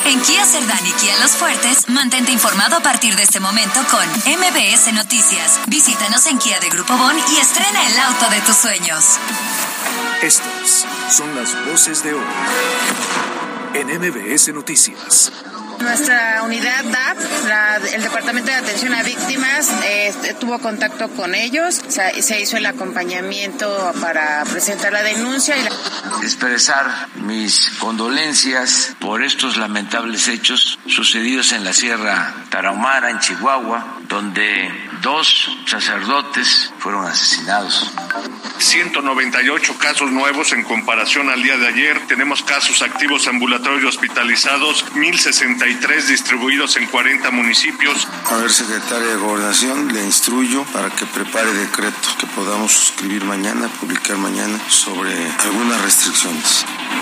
En Kia Cerdán y Kia Los Fuertes, mantente informado a partir de este momento con MBS Noticias. Visítanos en Kia de Grupo Bon y estrena el auto de tus sueños. Estas son las voces de hoy en MBS Noticias. Nuestra unidad DAP, el Departamento de Atención a Víctimas, tuvo contacto con ellos, se hizo el acompañamiento para presentar la denuncia. Expresar mis condolencias por estos lamentables hechos sucedidos en la Sierra Tarahumara, en Chihuahua, donde 2 sacerdotes fueron asesinados. 198 casos nuevos en comparación al día de ayer. Tenemos casos activos ambulatorios y hospitalizados, 1,063 distribuidos en 40 municipios. A ver, secretaria de Gobernación, le instruyo para que prepare decretos que podamos suscribir mañana, publicar mañana, sobre algunas restricciones.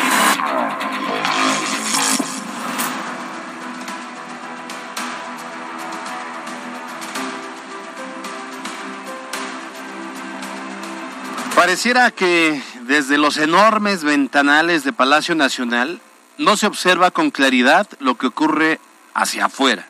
Pareciera que desde los enormes ventanales de Palacio Nacional no se observa con claridad lo que ocurre hacia afuera.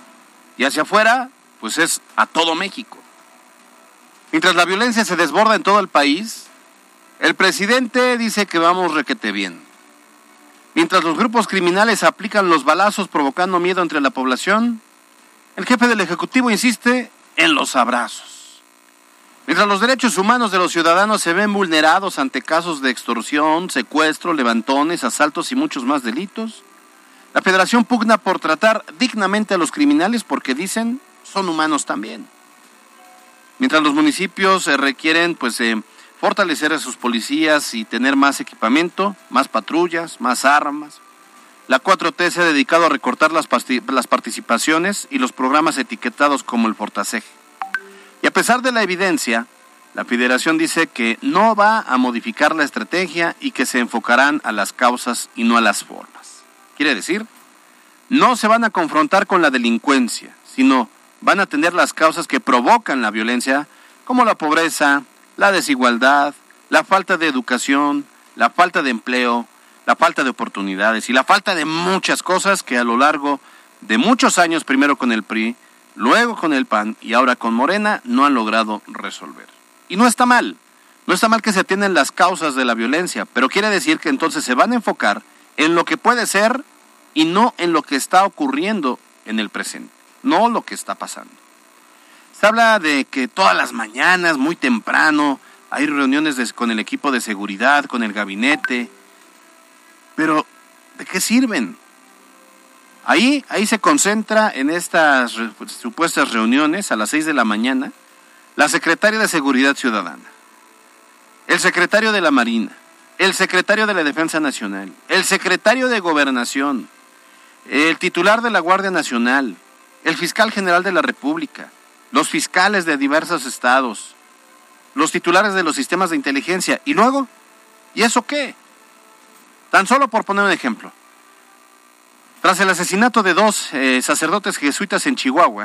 Y hacia afuera, pues es a todo México. Mientras la violencia se desborda en todo el país, el presidente dice que vamos requete bien. Mientras los grupos criminales aplican los balazos provocando miedo entre la población, el jefe del Ejecutivo insiste en los abrazos. Mientras los derechos humanos de los ciudadanos se ven vulnerados ante casos de extorsión, secuestro, levantones, asaltos y muchos más delitos, la Federación pugna por tratar dignamente a los criminales porque dicen son humanos también. Mientras los municipios requieren fortalecer a sus policías y tener más equipamiento, más patrullas, más armas, la 4T se ha dedicado a recortar las participaciones y los programas etiquetados como el Fortaseg. Y a pesar de la evidencia, la Federación dice que no va a modificar la estrategia y que se enfocarán a las causas y no a las formas. Quiere decir, no se van a confrontar con la delincuencia, sino van a atender las causas que provocan la violencia, como la pobreza, la desigualdad, la falta de educación, la falta de empleo, la falta de oportunidades y la falta de muchas cosas que a lo largo de muchos años, primero con el PRI, luego con el PAN y ahora con Morena, no han logrado resolver. Y no está mal que se atiendan las causas de la violencia, pero quiere decir que entonces se van a enfocar en lo que puede ser y no en lo que está ocurriendo en el presente, no lo que está pasando. Se habla de que todas las mañanas, muy temprano, hay reuniones con el equipo de seguridad, con el gabinete, pero ¿de qué sirven? Ahí se concentra en estas supuestas reuniones a las 6 de la mañana la secretaria de Seguridad Ciudadana, el secretario de la Marina, el secretario de la Defensa Nacional, el secretario de Gobernación, el titular de la Guardia Nacional, el fiscal general de la República, los fiscales de diversos estados, los titulares de los sistemas de inteligencia. ¿Y luego? ¿Y eso qué? Tan solo por poner un ejemplo. Tras el asesinato de 2 sacerdotes jesuitas en Chihuahua,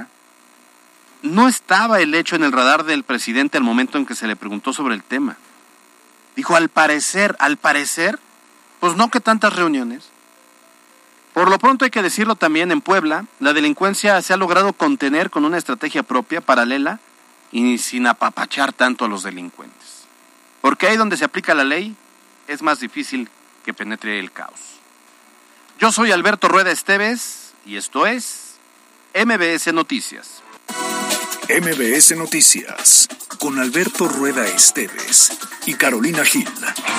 no estaba el hecho en el radar del presidente al momento en que se le preguntó sobre el tema. Dijo, al parecer, pues no que tantas reuniones. Por lo pronto hay que decirlo también, en Puebla, la delincuencia se ha logrado contener con una estrategia propia, paralela, y sin apapachar tanto a los delincuentes. Porque ahí donde se aplica la ley, es más difícil que penetre el caos. Yo soy Alberto Rueda Esteves y esto es MBS Noticias. MBS Noticias con Alberto Rueda Esteves y Carolina Gil.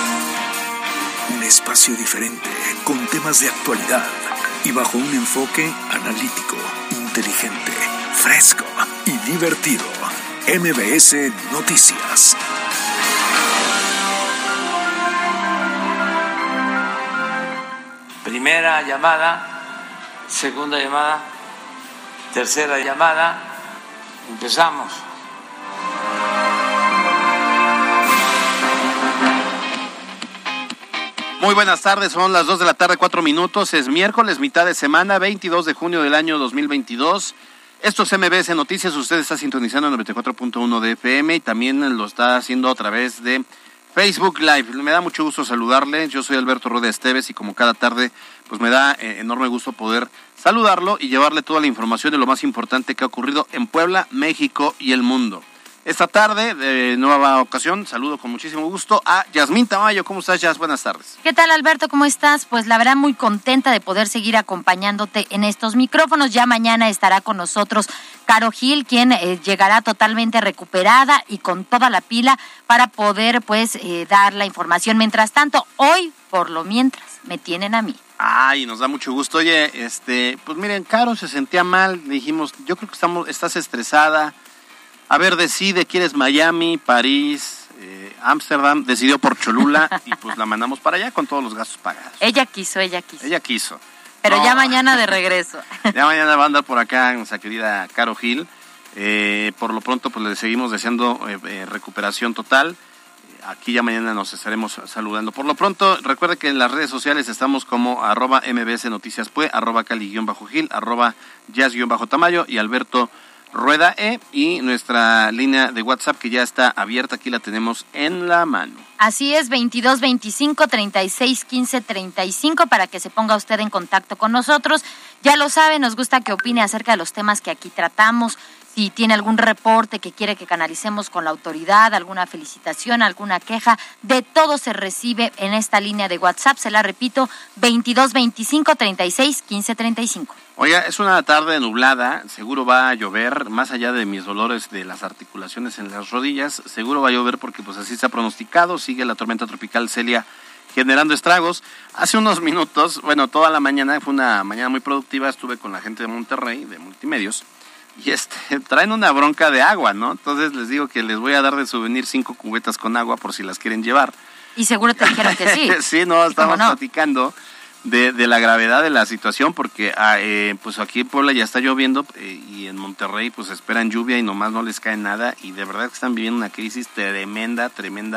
Un espacio diferente con temas de actualidad y bajo un enfoque analítico, inteligente, fresco y divertido. MBS Noticias. Primera llamada, segunda llamada, tercera llamada. Empezamos. Muy buenas tardes, son las 2 de la tarde, 4 minutos. Es miércoles, mitad de semana, 22 de junio del año 2022. Esto es MBS Noticias. Usted está sintonizando en 94.1 de FM y también lo está haciendo a través de Facebook Live. Me da mucho gusto saludarle. Yo soy Alberto Rueda Esteves y como cada tarde, pues me da enorme gusto poder saludarlo y llevarle toda la información de lo más importante que ha ocurrido en Puebla, México y el mundo. Esta tarde, de nueva ocasión, saludo con muchísimo gusto a Yasmín Tamayo. ¿Cómo estás, Yas? Buenas tardes. ¿Qué tal, Alberto? ¿Cómo estás? Pues la verdad muy contenta de poder seguir acompañándote en estos micrófonos. Ya mañana estará con nosotros Caro Gil, quien llegará totalmente recuperada y con toda la pila para poder dar la información. Mientras tanto, hoy, por lo mientras, me tienen a mí. Ay, nos da mucho gusto. Oye, pues miren, Caro se sentía mal. Le dijimos, yo creo que estás estresada. A ver, decide, ¿quieres Miami, París, Ámsterdam? Decidió por Cholula y pues la mandamos para allá con todos los gastos pagados. Ella quiso. Pero no, ya mañana de regreso. Ya mañana va a andar por acá nuestra querida Caro Gil. Por lo pronto pues le seguimos deseando recuperación total. Aquí ya mañana nos estaremos saludando. Por lo pronto, recuerde que en las redes sociales estamos como @mbsnoticiaspue, @cali_gil, @jazz_tamayo y Alberto Rueda y nuestra línea de WhatsApp que ya está abierta, aquí la tenemos en la mano. Así es, 22 25 36 15 35 para que se ponga usted en contacto con nosotros. Ya lo sabe, nos gusta que opine acerca de los temas que aquí tratamos. Si tiene algún reporte que quiere que canalicemos con la autoridad, alguna felicitación, alguna queja, de todo se recibe en esta línea de WhatsApp. Se la repito, 22 25 36 15 35. Oiga, es una tarde nublada, seguro va a llover, más allá de mis dolores de las articulaciones en las rodillas, seguro va a llover porque pues así está pronosticado, sigue la tormenta tropical Celia generando estragos. Hace unos minutos, toda la mañana, fue una mañana muy productiva, estuve con la gente de Monterrey, de Multimedios, y traen una bronca de agua, ¿no? Entonces les digo que les voy a dar de souvenir 5 cubetas con agua por si las quieren llevar. Y seguro te dijeron que sí. Sí, estamos platicando de la gravedad de la situación porque pues aquí en Puebla ya está lloviendo y en Monterrey pues esperan lluvia y nomás no les cae nada y de verdad que están viviendo una crisis tremenda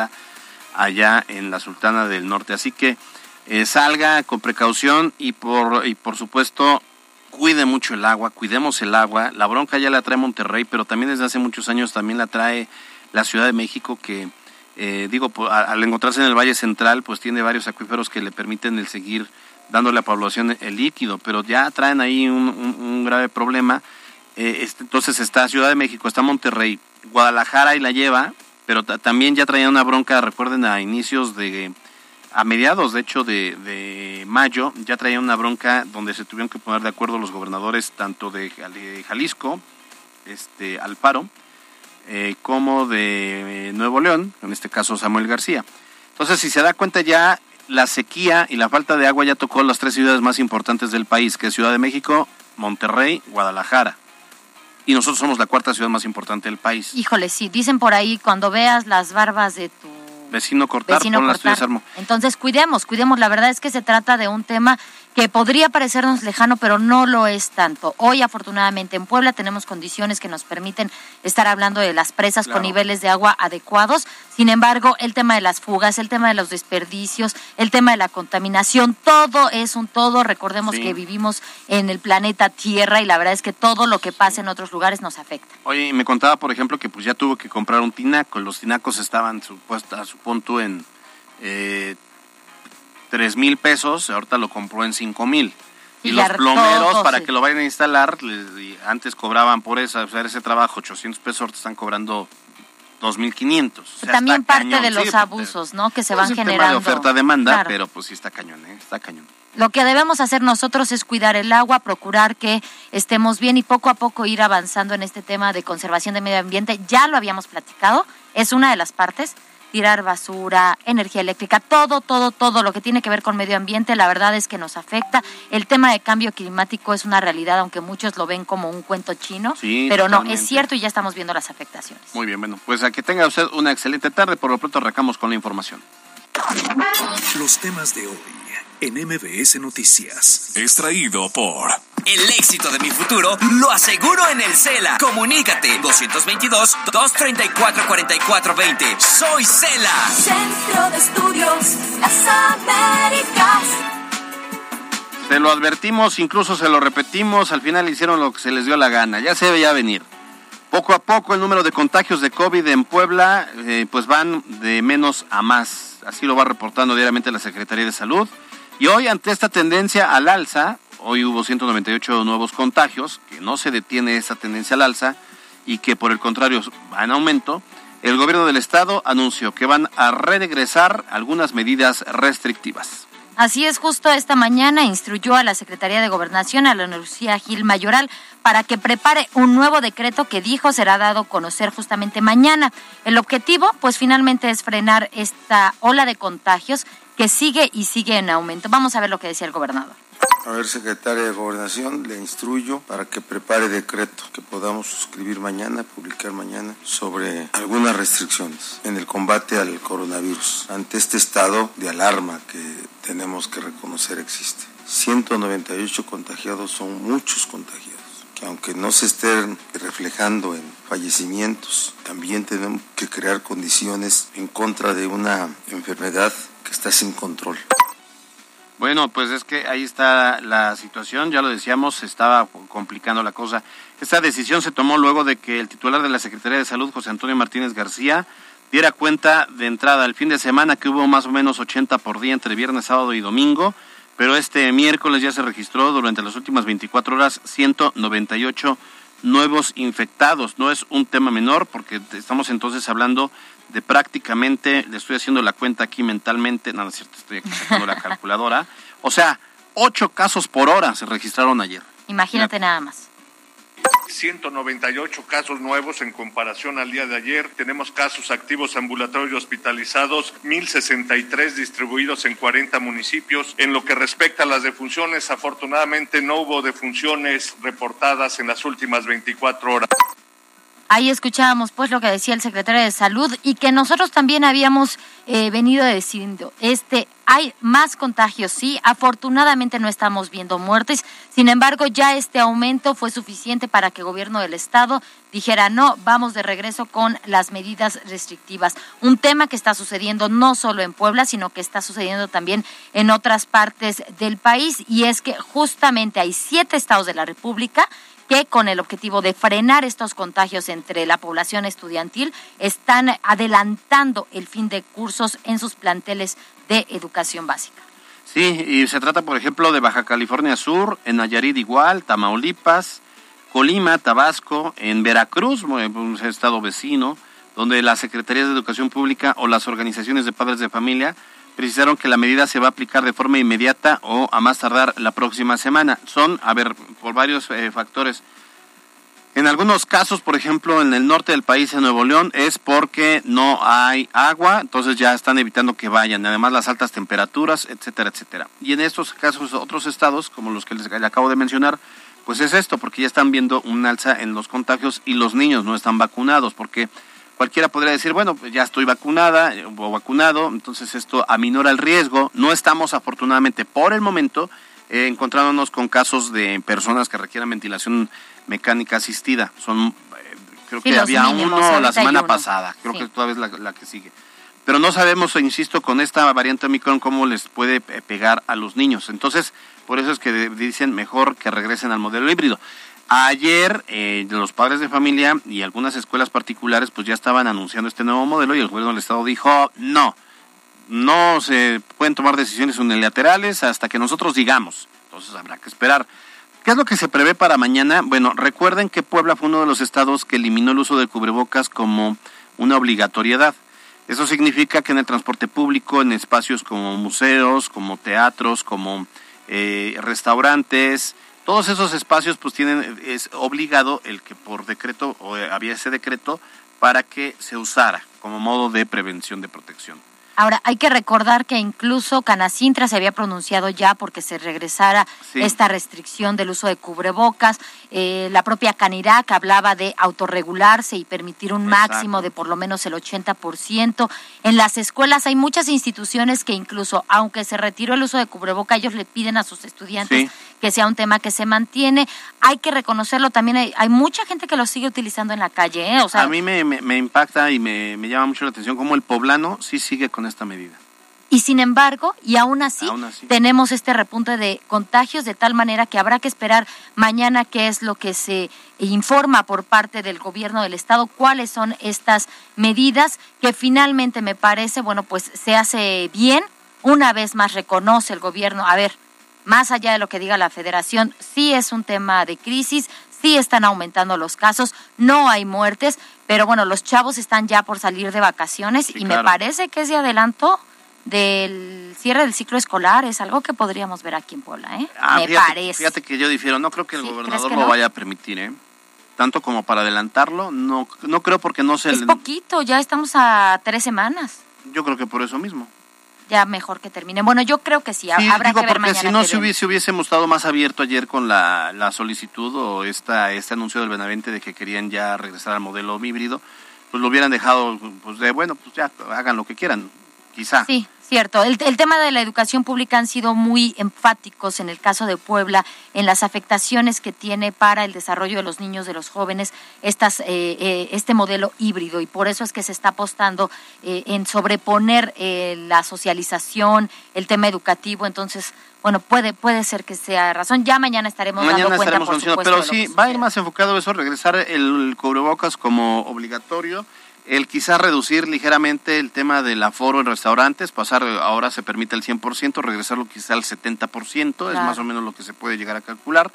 allá en la Sultana del Norte. Así que salga con precaución y por supuesto cuide mucho el agua, cuidemos el agua. La bronca ya la trae Monterrey, pero también desde hace muchos años también la trae la Ciudad de México que al encontrarse en el Valle Central pues tiene varios acuíferos que le permiten el seguir dándole a la población el líquido, pero ya traen ahí un grave problema. Entonces está Ciudad de México, está Monterrey, Guadalajara y la lleva, pero también ya traían una bronca, recuerden, a mediados de hecho de mayo, ya traían una bronca donde se tuvieron que poner de acuerdo los gobernadores tanto de Jalisco, Alfaro, como de Nuevo León, en este caso Samuel García. Entonces, si se da cuenta ya, la sequía y la falta de agua ya tocó las 3 ciudades más importantes del país, que es Ciudad de México, Monterrey, Guadalajara. Y nosotros somos la 4ª ciudad más importante del país. Híjole, sí, dicen por ahí, cuando veas las barbas de tu vecino cortar, pon las tuyas, Armo. Entonces cuidemos, la verdad es que se trata de un tema que podría parecernos lejano, pero no lo es tanto. Hoy, afortunadamente, en Puebla tenemos condiciones que nos permiten estar hablando de las presas con niveles de agua adecuados. Sin embargo, el tema de las fugas, el tema de los desperdicios, el tema de la contaminación, todo es un todo. Recordemos que vivimos en el planeta Tierra y la verdad es que todo lo que pasa en otros lugares nos afecta. Oye, y me contaba, por ejemplo, que pues ya tuvo que comprar un tinaco. Los tinacos estaban a su punto en 3,000 pesos, ahorita lo compró en 5,000. Y los plomeros, para que lo vayan a instalar, antes cobraban por hacer ese trabajo 800 pesos, ahorita están cobrando 2,500. O sea, también parte cañón, de los abusos, ¿no? Que se van generando. Es tema de oferta-demanda, pero pues sí está cañón, está cañón. Lo que debemos hacer nosotros es cuidar el agua, procurar que estemos bien y poco a poco ir avanzando en este tema de conservación de medio ambiente. Ya lo habíamos platicado, es una de las partes. Tirar basura, energía eléctrica, todo lo que tiene que ver con medio ambiente, la verdad es que nos afecta. El tema de cambio climático es una realidad, aunque muchos lo ven como un cuento chino, pero totalmente. No, es cierto y ya estamos viendo las afectaciones. Muy bien, pues a que tenga usted una excelente tarde, por lo pronto arrancamos con la información. Los temas de hoy en MBS Noticias. Extraído por... El éxito de mi futuro lo aseguro en el Cela. Comunícate 222-234-4420. Soy Cela. Centro de Estudios Las Américas. Se lo advertimos, incluso se lo repetimos, al final hicieron lo que se les dio la gana. Ya se veía venir. Poco a poco el número de contagios de COVID en Puebla pues van de menos a más. Así lo va reportando diariamente la Secretaría de Salud. Y hoy, ante esta tendencia al alza, hoy hubo 198 nuevos contagios, que no se detiene esa tendencia al alza y que por el contrario va en aumento. El gobierno del estado anunció que van a regresar algunas medidas restrictivas. Así es, justo esta mañana instruyó a la Secretaría de Gobernación, a la Lucía Gil Mayoral, para que prepare un nuevo decreto que dijo será dado a conocer justamente mañana. El objetivo, pues finalmente es frenar esta ola de contagios que sigue y sigue en aumento. Vamos a ver lo que decía el gobernador. A ver, secretaria de Gobernación, le instruyo para que prepare decreto que podamos suscribir mañana, publicar mañana, sobre algunas restricciones en el combate al coronavirus, ante este estado de alarma que tenemos que reconocer existe. 198 contagiados son muchos contagiados, que aunque no se estén reflejando en fallecimientos, también tenemos que crear condiciones en contra de una enfermedad que está sin control. Bueno, pues es que ahí está la situación, ya lo decíamos, se estaba complicando la cosa. Esta decisión se tomó luego de que el titular de la Secretaría de Salud, José Antonio Martínez García, diera cuenta de entrada el fin de semana que hubo más o menos 80 por día entre viernes, sábado y domingo, pero este miércoles ya se registró durante las últimas 24 horas 198 nuevos infectados. No es un tema menor porque estamos entonces hablando de prácticamente, le estoy haciendo la cuenta aquí mentalmente, no es cierto, estoy aquí sacando la calculadora, o sea, 8 casos por hora se registraron ayer. Imagínate nada más. 198 casos nuevos en comparación al día de ayer. Tenemos casos activos ambulatorios y hospitalizados, 1,063 distribuidos en 40 municipios. En lo que respecta a las defunciones, afortunadamente no hubo defunciones reportadas en las últimas 24 horas. Ahí escuchábamos pues lo que decía el secretario de Salud y que nosotros también habíamos venido diciendo, hay más contagios, sí, afortunadamente no estamos viendo muertes, sin embargo ya este aumento fue suficiente para que el gobierno del estado dijera no, vamos de regreso con las medidas restrictivas. Un tema que está sucediendo no solo en Puebla, sino que está sucediendo también en otras partes del país y es que justamente hay 7 estados de la República que con el objetivo de frenar estos contagios entre la población estudiantil están adelantando el fin de cursos en sus planteles de educación básica. Sí, y se trata, por ejemplo, de Baja California Sur, en Nayarit igual, Tamaulipas, Colima, Tabasco, en Veracruz, un estado vecino, donde las secretarías de Educación Pública o las organizaciones de padres de familia precisaron que la medida se va a aplicar de forma inmediata o a más tardar la próxima semana. Son, por varios factores. En algunos casos, por ejemplo, en el norte del país, en Nuevo León, es porque no hay agua, entonces ya están evitando que vayan. Además, las altas temperaturas, etcétera, etcétera. Y en estos casos, otros estados, como los que les acabo de mencionar, pues es esto, porque ya están viendo un alza en los contagios y los niños no están vacunados, porque cualquiera podría decir, bueno, ya estoy vacunada o vacunado, entonces esto aminora el riesgo. No estamos, afortunadamente, por el momento, encontrándonos con casos de personas que requieran ventilación mecánica asistida. Creo que había uno la semana pasada, creo que todavía es la que sigue. Pero no sabemos, insisto, con esta variante Omicron cómo les puede pegar a los niños. Entonces, por eso es que dicen mejor que regresen al modelo híbrido. Ayer los padres de familia y algunas escuelas particulares pues ya estaban anunciando este nuevo modelo y el gobierno del estado dijo no se pueden tomar decisiones unilaterales hasta que nosotros digamos. Entonces habrá que esperar. ¿Qué es lo que se prevé para mañana? Bueno, recuerden que Puebla fue uno de los estados que eliminó el uso del cubrebocas como una obligatoriedad. Eso significa que en el transporte público, en espacios como museos, como teatros, como restaurantes, todos esos espacios pues es obligado el que por decreto, o había ese decreto, para que se usara como modo de prevención, de protección. Ahora, hay que recordar que incluso Canacintra se había pronunciado ya porque se regresara esta restricción del uso de cubrebocas. La propia Canirac hablaba de autorregularse y permitir un máximo de por lo menos el 80%. En las escuelas hay muchas instituciones que incluso, aunque se retiró el uso de cubrebocas, ellos le piden a sus estudiantes que sea un tema que se mantiene. Hay que reconocerlo, también hay mucha gente que lo sigue utilizando en la calle. A mí me impacta y me llama mucho la atención cómo el poblano sí sigue con esta medida. Y sin embargo, y aún así, tenemos este repunte de contagios, de tal manera que habrá que esperar mañana qué es lo que se informa por parte del gobierno del estado, cuáles son estas medidas que finalmente me parece, bueno, pues se hace bien. Una vez más reconoce el gobierno, a ver, más allá de lo que diga la federación, sí es un tema de crisis, sí están aumentando los casos, no hay muertes, pero bueno, los chavos están ya por salir de vacaciones y claro, me parece que ese adelanto del cierre del ciclo escolar es algo que podríamos ver aquí en Puebla, parece. Fíjate que yo difiero, no creo que el gobernador lo vaya a permitir, tanto como para adelantarlo, no creo, porque no se... Es poquito, ya estamos a 3 semanas. Yo creo que por eso mismo. Ya mejor que termine. Bueno, yo creo que sí, habrá que ver mañana. Si no, si hubiésemos estado más abierto ayer con la solicitud o este anuncio del Benavente de que querían ya regresar al modelo híbrido, pues lo hubieran dejado, pues ya hagan lo que quieran, quizá. Sí, cierto. El tema de la educación pública han sido muy enfáticos en el caso de Puebla, en las afectaciones que tiene para el desarrollo de los niños, de los jóvenes, este modelo híbrido, y por eso es que se está apostando en sobreponer la socialización, el tema educativo. Entonces, bueno, puede ser que sea razón. Ya mañana estaremos dando cuenta, por supuesto. Pero sí, va a ir más enfocado eso, regresar el cubrebocas como obligatorio. El quizá reducir ligeramente el tema del aforo en restaurantes, ahora se permite el 100%, regresarlo quizá al 70%, claro, es más o menos lo que se puede llegar a calcular.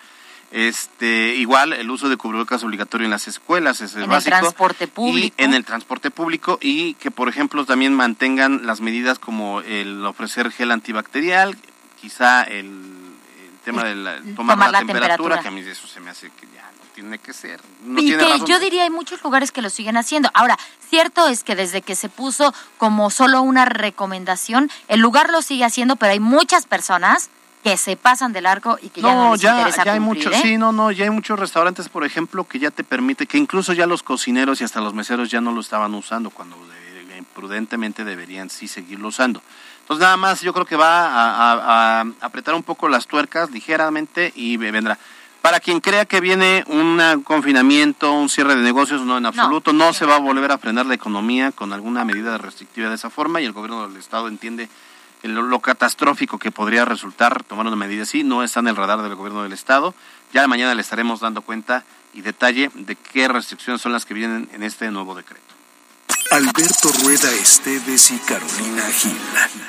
Igual el uso de cubrebocas obligatorio en las escuelas es el básico. En el transporte público. Y en el transporte público, y que por ejemplo también mantengan las medidas como el ofrecer gel antibacterial, quizá el tema de tomar la temperatura, que a mí eso se me hace que ya tiene que ser. Yo diría hay muchos lugares que lo siguen haciendo. Ahora, cierto es que desde que se puso como solo una recomendación, el lugar lo sigue haciendo, pero hay muchas personas que se pasan de largo y que ya no les interesa ya hay cumplir, ya hay muchos restaurantes, por ejemplo, que ya te permite, que incluso ya los cocineros y hasta los meseros ya no lo estaban usando, cuando prudentemente deberían sí seguirlo usando. Entonces nada más yo creo que va a apretar un poco las tuercas ligeramente y vendrá. Para quien crea que viene un confinamiento, un cierre de negocios, no, en absoluto, no se va a volver a frenar la economía con alguna medida restrictiva de esa forma, y el gobierno del estado entiende lo catastrófico que podría resultar tomar una medida así. No está en el radar del gobierno del estado. Ya de mañana le estaremos dando cuenta y detalle de qué restricciones son las que vienen en este nuevo decreto. Alberto Rueda Esteves y Carolina Gil.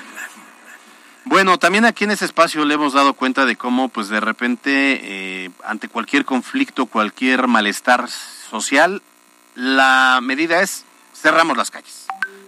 Bueno, también aquí en ese espacio le hemos dado cuenta de cómo, pues de repente, ante cualquier conflicto, cualquier malestar social, la medida es cerramos las calles,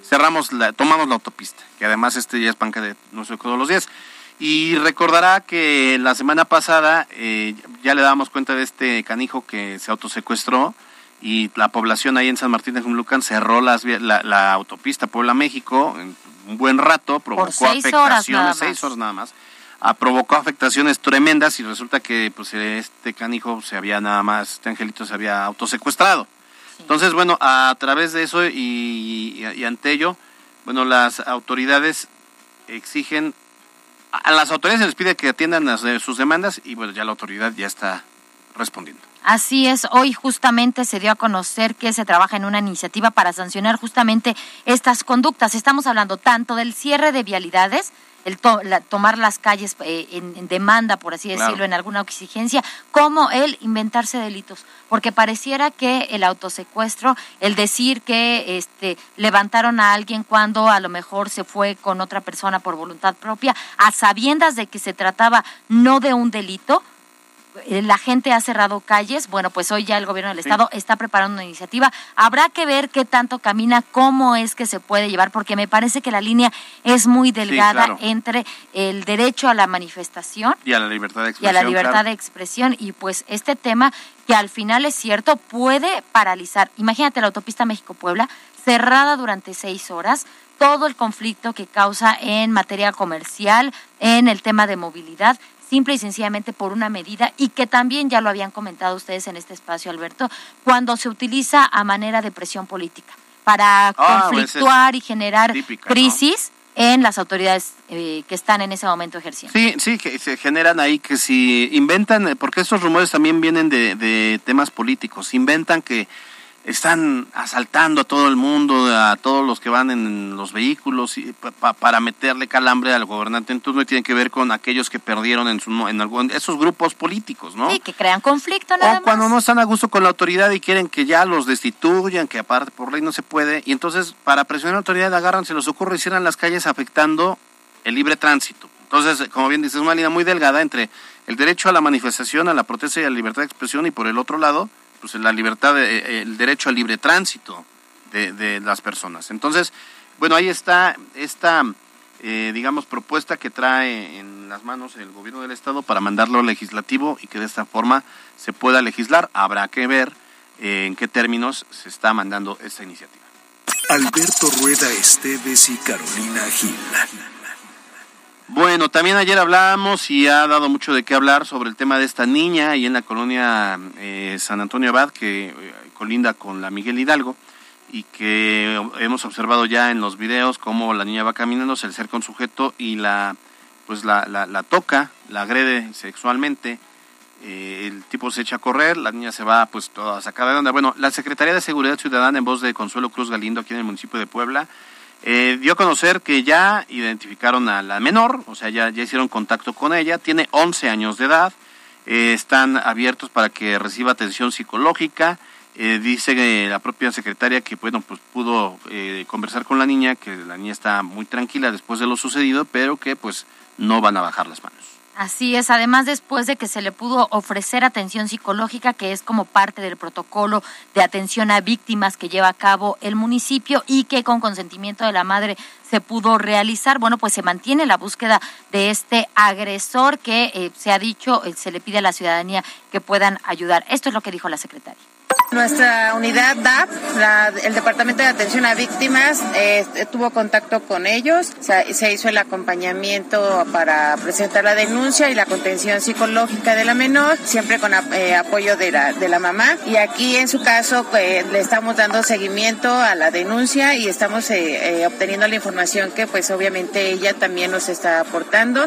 tomamos la autopista, que además ya es pan de nuestro todos los días. Y recordará que la semana pasada ya le dábamos cuenta de este canijo que se autosecuestró, y la población ahí en San Martín de Jumlucan cerró la autopista Puebla-México un buen rato, provocó afectaciones, 6 horas nada más, provocó afectaciones tremendas, y resulta que pues este canijo este angelito se había autosecuestrado. Sí. Entonces, bueno, a través de eso y ante ello, bueno, las autoridades exigen, a las autoridades se les pide que atiendan sus demandas, y bueno, ya la autoridad ya está respondiendo. Así es, hoy justamente se dio a conocer que se trabaja en una iniciativa para sancionar justamente estas conductas. Estamos hablando tanto del cierre de vialidades, tomar las calles en demanda, por así decirlo, claro, en alguna exigencia, como el inventarse delitos, porque pareciera que el autosecuestro, el decir que levantaron a alguien cuando a lo mejor se fue con otra persona por voluntad propia, a sabiendas de que se trataba no de un delito, la gente ha cerrado calles. Bueno, pues hoy ya el gobierno del estado está preparando una iniciativa. Habrá que ver qué tanto camina, cómo es que se puede llevar, porque me parece que la línea es muy delgada, claro, entre el derecho a la manifestación y a la libertad de expresión. Y pues este tema que al final es cierto, puede paralizar. Imagínate la autopista México-Puebla cerrada durante 6 horas, todo el conflicto que causa en materia comercial, en el tema de movilidad, simple y sencillamente por una medida, y que también ya lo habían comentado ustedes en este espacio, Alberto, cuando se utiliza a manera de presión política para conflictuar y generar crisis, ¿no?, en las autoridades que están en ese momento ejerciendo. Sí, que se generan ahí, que si inventan, porque estos rumores también vienen de temas políticos, inventan que están asaltando a todo el mundo, a todos los que van en los vehículos para meterle calambre al gobernante en turno, y tiene que ver con aquellos que perdieron en esos grupos políticos, ¿no? Sí, que crean conflicto nada más. O cuando no están a gusto con la autoridad y quieren que ya los destituyan, que aparte por ley no se puede, y entonces para presionar a la autoridad agarran, se les ocurre y cierran las calles afectando el libre tránsito. Entonces, como bien dices, es una línea muy delgada entre el derecho a la manifestación, a la protesta y a la libertad de expresión, y por el otro lado, pues la libertad, el derecho al libre tránsito de las personas. Entonces, bueno, ahí está esta, digamos, propuesta que trae en las manos el gobierno del estado para mandarlo al legislativo y que de esta forma se pueda legislar. Habrá que ver en qué términos se está mandando esta iniciativa. Alberto Rueda Esteves y Carolina Gil. Bueno, también ayer hablábamos y ha dado mucho de qué hablar sobre el tema de esta niña ahí en la colonia San Antonio Abad, que colinda con la Miguel Hidalgo, y que hemos observado ya en los videos cómo la niña va caminando, se le acerca un sujeto y la toca, la agrede sexualmente, el tipo se echa a correr, la niña se va pues toda sacada de onda. Bueno, la Secretaría de Seguridad Ciudadana, en voz de Consuelo Cruz Galindo, aquí en el municipio de Puebla, dio a conocer que ya identificaron a la menor, o sea, ya hicieron contacto con ella, tiene 11 años de edad, están abiertos para que reciba atención psicológica. Dice la propia secretaria que bueno, pues pudo conversar con la niña, que la niña está muy tranquila después de lo sucedido, pero que pues no van a bajar las manos. Así es, además después de que se le pudo ofrecer atención psicológica, que es como parte del protocolo de atención a víctimas que lleva a cabo el municipio y que con consentimiento de la madre se pudo realizar, bueno, pues se mantiene la búsqueda de este agresor que se ha dicho, se le pide a la ciudadanía que puedan ayudar. Esto es lo que dijo la secretaria. Nuestra unidad DAP, el Departamento de Atención a Víctimas, tuvo contacto con ellos, se hizo el acompañamiento para presentar la denuncia y la contención psicológica de la menor, siempre con apoyo de la mamá. Y aquí en su caso le estamos dando seguimiento a la denuncia y estamos obteniendo la información que pues obviamente ella también nos está aportando.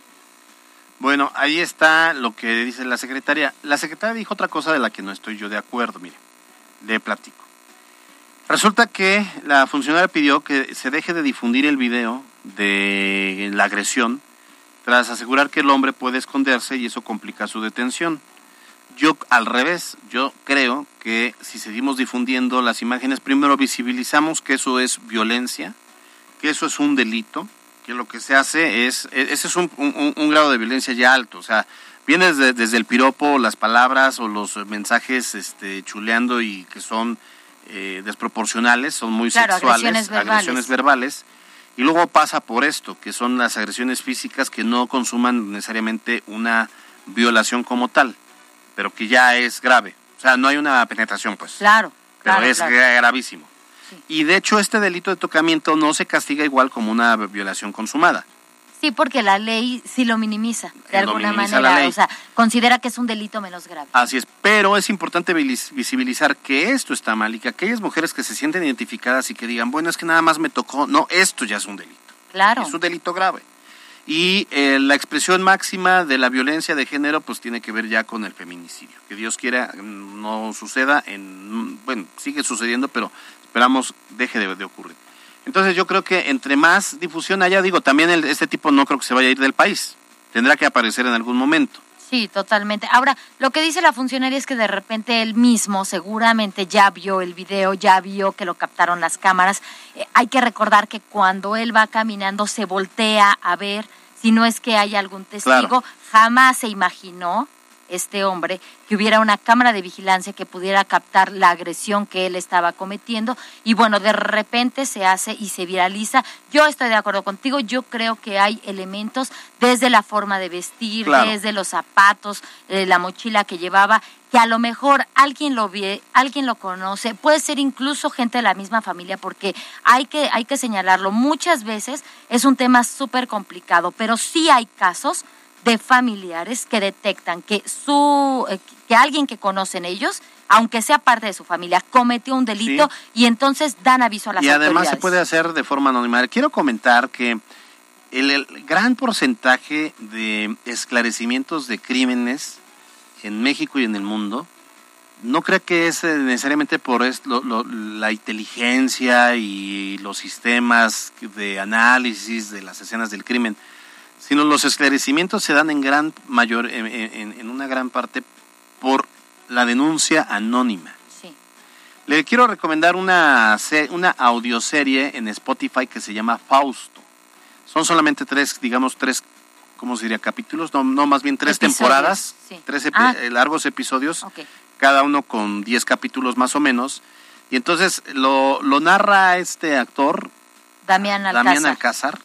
Bueno, ahí está lo que dice la secretaria. La secretaria dijo otra cosa de la que no estoy yo de acuerdo, mire, le platico. Resulta que la funcionaria pidió que se deje de difundir el video de la agresión tras asegurar que el hombre puede esconderse y eso complica su detención. Yo, al revés, yo creo que si seguimos difundiendo las imágenes, primero visibilizamos que eso es violencia, que eso es un delito, que lo que se hace ese es un grado de violencia ya alto, o sea, viene desde el piropo, las palabras o los mensajes chuleando y que son desproporcionales, son muy sexuales, agresiones verbales, y luego pasa por esto, que son las agresiones físicas que no consuman necesariamente una violación como tal, pero que ya es grave, o sea, no hay una penetración, pues. Claro. Pero es gravísimo. Y de hecho este delito de tocamiento no se castiga igual como una violación consumada. Sí, porque la ley sí lo minimiza de alguna manera, o sea, considera que es un delito menos grave. Así es, pero es importante visibilizar que esto está mal y que aquellas mujeres que se sienten identificadas y que digan, bueno, es que nada más me tocó, no, esto ya es un delito. Claro. Es un delito grave. Y la expresión máxima de la violencia de género pues tiene que ver ya con el feminicidio. Que Dios quiera no suceda, bueno, sigue sucediendo, pero esperamos deje de ocurrir. Entonces yo creo que entre más difusión haya, también este tipo no creo que se vaya a ir del país. Tendrá que aparecer en algún momento. Sí, totalmente. Ahora, lo que dice la funcionaria es que de repente él mismo seguramente ya vio el video, ya vio que lo captaron las cámaras. Hay que recordar que cuando él va caminando se voltea a ver si no es que hay algún testigo. Claro. Jamás se imaginó este hombre que hubiera una cámara de vigilancia que pudiera captar la agresión que él estaba cometiendo y bueno, de repente se hace y se viraliza. Yo estoy de acuerdo contigo, yo creo que hay elementos desde la forma de vestir, claro, desde los zapatos, la mochila que llevaba, que a lo mejor alguien lo ve, alguien lo conoce, puede ser incluso gente de la misma familia, porque hay que señalarlo, muchas veces es un tema súper complicado, pero sí hay casos de familiares que detectan que alguien que conocen ellos, aunque sea parte de su familia, cometió un delito, sí, y entonces dan aviso a las autoridades. Y además se puede hacer de forma anónima. Quiero comentar que el gran porcentaje de esclarecimientos de crímenes en México y en el mundo no creo que es necesariamente por la inteligencia y los sistemas de análisis de las escenas del crimen, sino los esclarecimientos se dan en una gran parte por la denuncia anónima. Sí. Le quiero recomendar una audioserie en Spotify que se llama Fausto. Son solamente tres, ¿cómo se diría? Capítulos, no, más bien 3 temporadas, sí. 3 largos episodios, okay. Cada uno con 10 capítulos más o menos. Y entonces lo narra este actor, Damián Alcázar,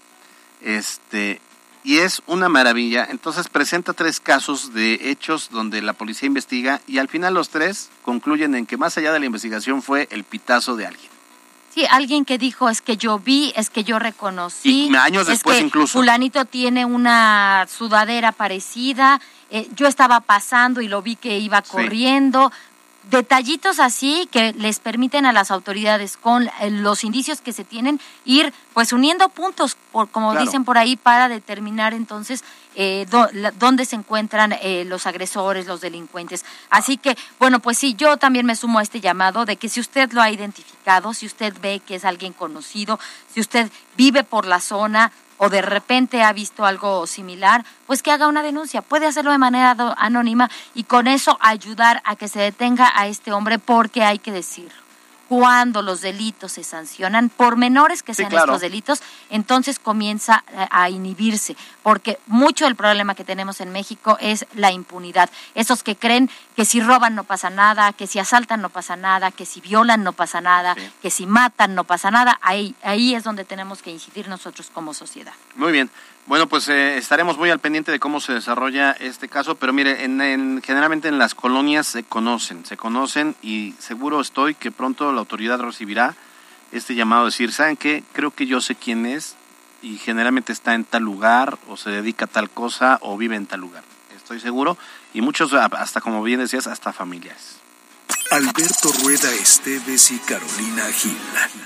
y es una maravilla. Entonces presenta 3 casos de hechos donde la policía investiga y al final los 3 concluyen en que más allá de la investigación fue el pitazo de alguien. Sí, alguien que dijo, es que yo vi, es que yo reconocí. Y años después incluso. Fulanito tiene una sudadera parecida, yo estaba pasando y lo vi que iba corriendo. Detallitos así que les permiten a las autoridades, con los indicios que se tienen, ir pues uniendo puntos, como dicen por ahí, para determinar entonces dónde se encuentran los agresores, los delincuentes. Así que, bueno, pues sí, yo también me sumo a este llamado de que si usted lo ha identificado, si usted ve que es alguien conocido, si usted vive por la zona o de repente ha visto algo similar, pues que haga una denuncia. Puede hacerlo de manera anónima y con eso ayudar a que se detenga a este hombre, porque hay que decir, cuando los delitos se sancionan, por menores que sean estos delitos, entonces comienza a inhibirse, porque mucho del problema que tenemos en México es la impunidad. Esos que creen que si roban no pasa nada, que si asaltan no pasa nada, que si violan no pasa nada, que si matan no pasa nada, ahí es donde tenemos que incidir nosotros como sociedad. Muy bien. Bueno, pues estaremos muy al pendiente de cómo se desarrolla este caso, pero mire, generalmente en las colonias se conocen y seguro estoy que pronto la autoridad recibirá este llamado a decir, ¿saben qué? Creo que yo sé quién es y generalmente está en tal lugar o se dedica a tal cosa o vive en tal lugar. Estoy seguro, y muchos, hasta como bien decías, hasta familiares. Alberto Rueda Esteves y Carolina Gil.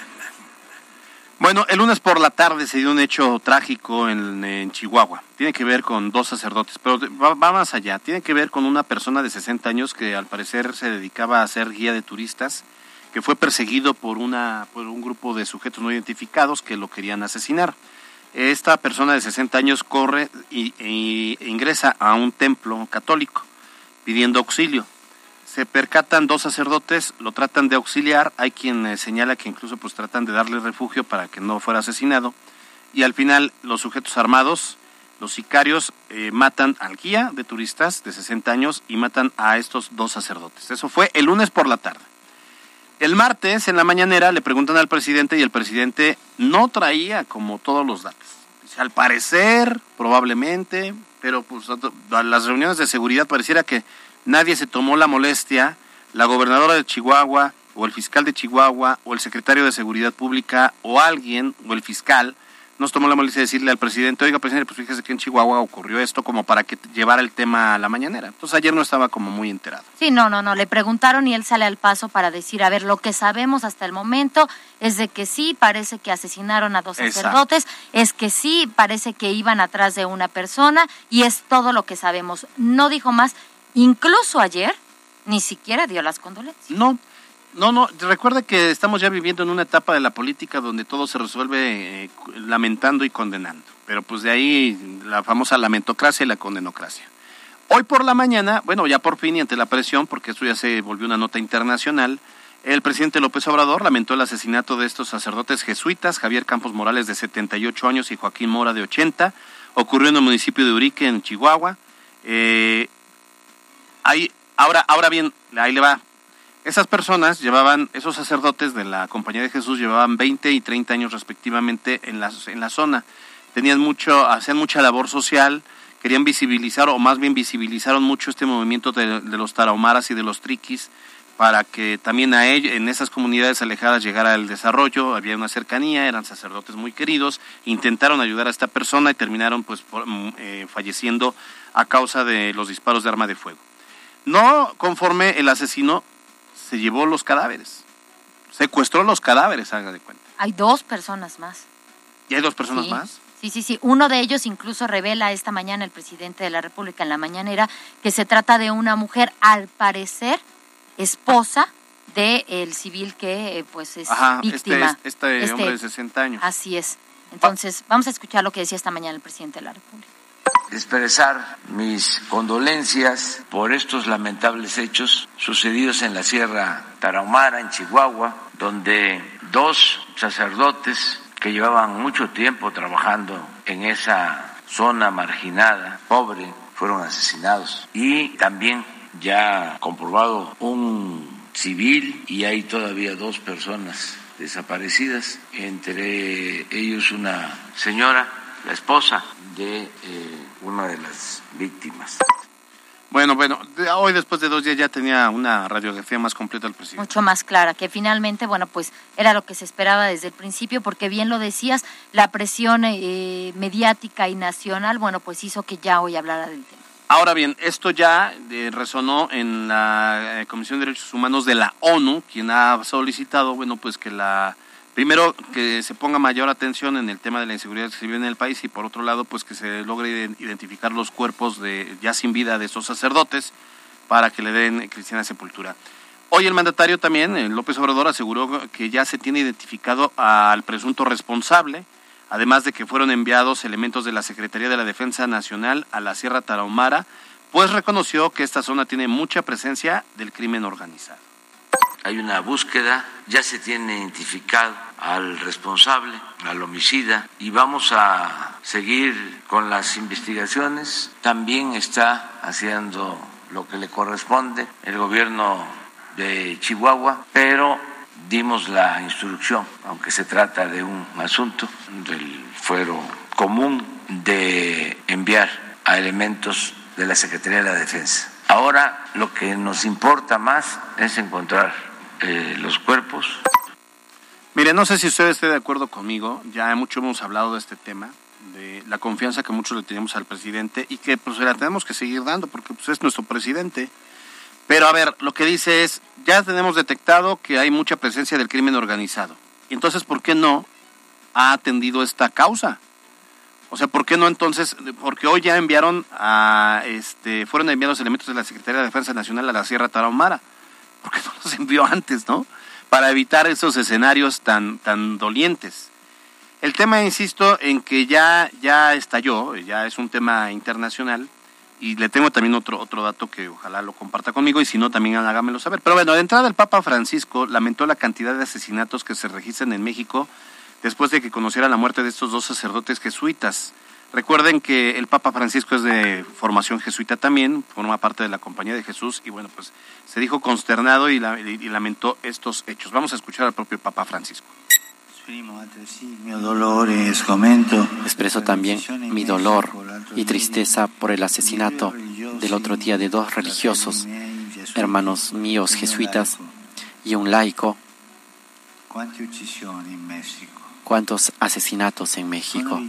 Bueno, el lunes por la tarde se dio un hecho trágico en Chihuahua. Tiene que ver con 2 sacerdotes, pero va más allá. Tiene que ver con una persona de 60 años que al parecer se dedicaba a ser guía de turistas, que fue perseguido por un grupo de sujetos no identificados que lo querían asesinar. Esta persona de 60 años corre e ingresa a un templo católico pidiendo auxilio. Se percatan 2 sacerdotes, lo tratan de auxiliar, hay quien señala que incluso pues tratan de darle refugio para que no fuera asesinado, y al final los sujetos armados, los sicarios, matan al guía de turistas de 60 años y matan a estos 2 sacerdotes. Eso fue el lunes por la tarde. El martes en la mañanera le preguntan al presidente y el presidente no traía como todos los datos. Dice, al parecer, probablemente, pero pues a las reuniones de seguridad pareciera que nadie se tomó la molestia, la gobernadora de Chihuahua, o el fiscal de Chihuahua, o el secretario de Seguridad Pública, o alguien, o el fiscal, nos tomó la molestia de decirle al presidente, oiga, presidente, pues fíjese que en Chihuahua ocurrió esto, como para que llevara el tema a la mañanera. Entonces ayer no estaba como muy enterado. Sí, no, le preguntaron y él sale al paso para decir, a ver, lo que sabemos hasta el momento es de que sí, parece que asesinaron a 2 sacerdotes, es que sí, parece que iban atrás de una persona, y es todo lo que sabemos. No dijo más. Incluso ayer ni siquiera dio las condolencias. No, recuerda que estamos ya viviendo en una etapa de la política donde todo se resuelve lamentando y condenando, pero pues de ahí la famosa lamentocracia y la condenocracia. Hoy por la mañana, bueno, ya por fin y ante la presión, porque esto ya se volvió una nota internacional, el presidente López Obrador lamentó el asesinato de estos sacerdotes jesuitas, Javier Campos Morales de 78 años y Joaquín Mora de 80, ocurrió en el municipio de Urique, en Chihuahua. Ahora bien, ahí le va. Esas personas esos sacerdotes de la Compañía de Jesús llevaban 20 y 30 años respectivamente en la zona. Hacían mucha labor social, querían visibilizar, o más bien visibilizaron mucho este movimiento de los tarahumaras y de los triquis, para que también a ellos, en esas comunidades alejadas, llegara el desarrollo, había una cercanía, eran sacerdotes muy queridos, intentaron ayudar a esta persona y terminaron falleciendo a causa de los disparos de arma de fuego. No conforme, el asesino se llevó los cadáveres, secuestró los cadáveres, haga de cuenta. Hay 2 personas más. ¿Y hay 2 personas más? Sí. Uno de ellos incluso revela esta mañana el presidente de la República en la mañanera que se trata de una mujer, al parecer, esposa del civil que pues es víctima. Este hombre de 60 años. Así es. Entonces, vamos a escuchar lo que decía esta mañana el presidente de la República. Expresar mis condolencias por estos lamentables hechos sucedidos en la Sierra Tarahumara, en Chihuahua, donde 2 sacerdotes que llevaban mucho tiempo trabajando en esa zona marginada, pobre, fueron asesinados. Y también ya comprobado un civil y hay todavía 2 personas desaparecidas, entre ellos una señora, la esposa de una de las víctimas. Bueno, hoy después de 2 días ya tenía una radiografía más completa el presidente. Mucho más clara, que finalmente, pues era lo que se esperaba desde el principio, porque bien lo decías, la presión mediática y nacional, pues hizo que ya hoy hablara del tema. Ahora bien, esto ya resonó en la Comisión de Derechos Humanos de la ONU, quien ha solicitado, pues que primero que se ponga mayor atención en el tema de la inseguridad que se vive en el país y por otro lado, pues que se logre identificar los cuerpos ya sin vida de esos sacerdotes para que le den cristiana sepultura. Hoy el mandatario también, López Obrador, aseguró que ya se tiene identificado al presunto responsable, además de que fueron enviados elementos de la Secretaría de la Defensa Nacional a la Sierra Tarahumara, pues reconoció que esta zona tiene mucha presencia del crimen organizado. Hay una búsqueda, ya se tiene identificado al responsable, al homicida, y vamos a seguir con las investigaciones. También está haciendo lo que le corresponde el gobierno de Chihuahua, pero dimos la instrucción, aunque se trata de un asunto del fuero común, de enviar a elementos de la Secretaría de la Defensa. Ahora lo que nos importa más es encontrar los cuerpos. Mire, no sé si usted esté de acuerdo conmigo, ya mucho hemos hablado de este tema, de la confianza que muchos le tenemos al presidente y que pues la tenemos que seguir dando porque pues es nuestro presidente. Pero a ver, lo que dice es, ya tenemos detectado que hay mucha presencia del crimen organizado. Y entonces, ¿por qué no ha atendido esta causa? O sea, ¿por qué no entonces? Porque hoy ya fueron enviados elementos de la Secretaría de Defensa Nacional a la Sierra Tarahumara. ¿Por qué no los envió antes, no? Para evitar esos escenarios tan dolientes. El tema, insisto, en que ya estalló, ya es un tema internacional, y le tengo también otro dato que ojalá lo comparta conmigo, y si no, también hágamelo saber. Pero bueno, de entrada el Papa Francisco lamentó la cantidad de asesinatos que se registran en México después de que conociera la muerte de estos 2 sacerdotes jesuitas. Recuerden que el Papa Francisco es de formación jesuita también, forma parte de la Compañía de Jesús, y bueno, pues se dijo consternado y lamentó estos hechos. Vamos a escuchar al propio Papa Francisco. Expreso también mi dolor y tristeza por el asesinato del otro día de 2 religiosos, hermanos míos jesuitas y un laico. ¿Cuántos asesinatos en México?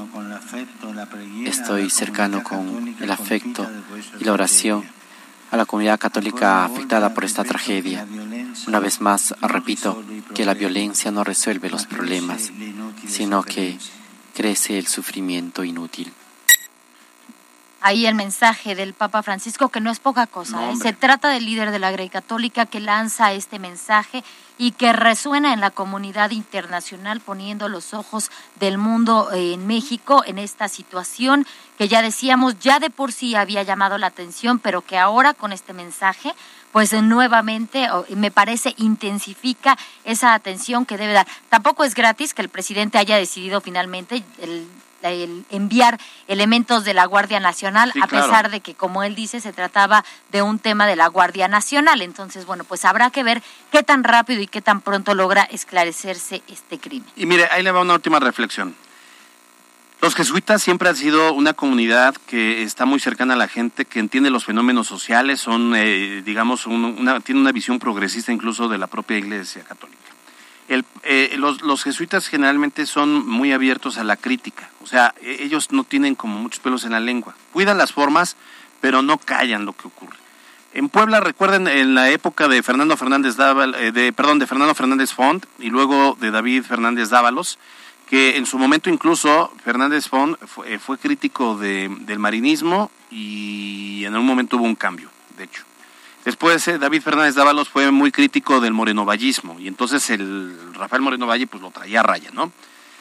Estoy cercano con el afecto y la oración a la comunidad católica afectada por esta tragedia. Una vez más, repito que la violencia no resuelve los problemas, sino que crece el sufrimiento inútil. Ahí el mensaje del Papa Francisco, que no es poca cosa. Se trata del líder de la Grey Católica que lanza este mensaje y que resuena en la comunidad internacional, poniendo los ojos del mundo en México, en esta situación que ya decíamos, ya de por sí había llamado la atención, pero que ahora con este mensaje, pues nuevamente, me parece, intensifica esa atención que debe dar. Tampoco es gratis que el presidente haya decidido finalmente el enviar elementos de la Guardia Nacional, sí, a pesar de que, como él dice, se trataba de un tema de la Guardia Nacional. Entonces, pues habrá que ver qué tan rápido y qué tan pronto logra esclarecerse este crimen. Y mire, ahí le va una última reflexión. Los jesuitas siempre han sido una comunidad que está muy cercana a la gente, que entiende los fenómenos sociales, son, tiene una visión progresista incluso de la propia Iglesia Católica. Los jesuitas generalmente son muy abiertos a la crítica, o sea, ellos no tienen como muchos pelos en la lengua, cuidan las formas, pero no callan lo que ocurre. En Puebla, recuerden, en la época de Fernando Fernández Font y luego de David Fernández Dávalos, que en su momento incluso Fernández Font fue crítico del marinismo y en algún momento hubo un cambio, de hecho. Después David Fernández Dávalos fue muy crítico del morenovallismo y entonces el Rafael Moreno Valle pues lo traía a raya, ¿no?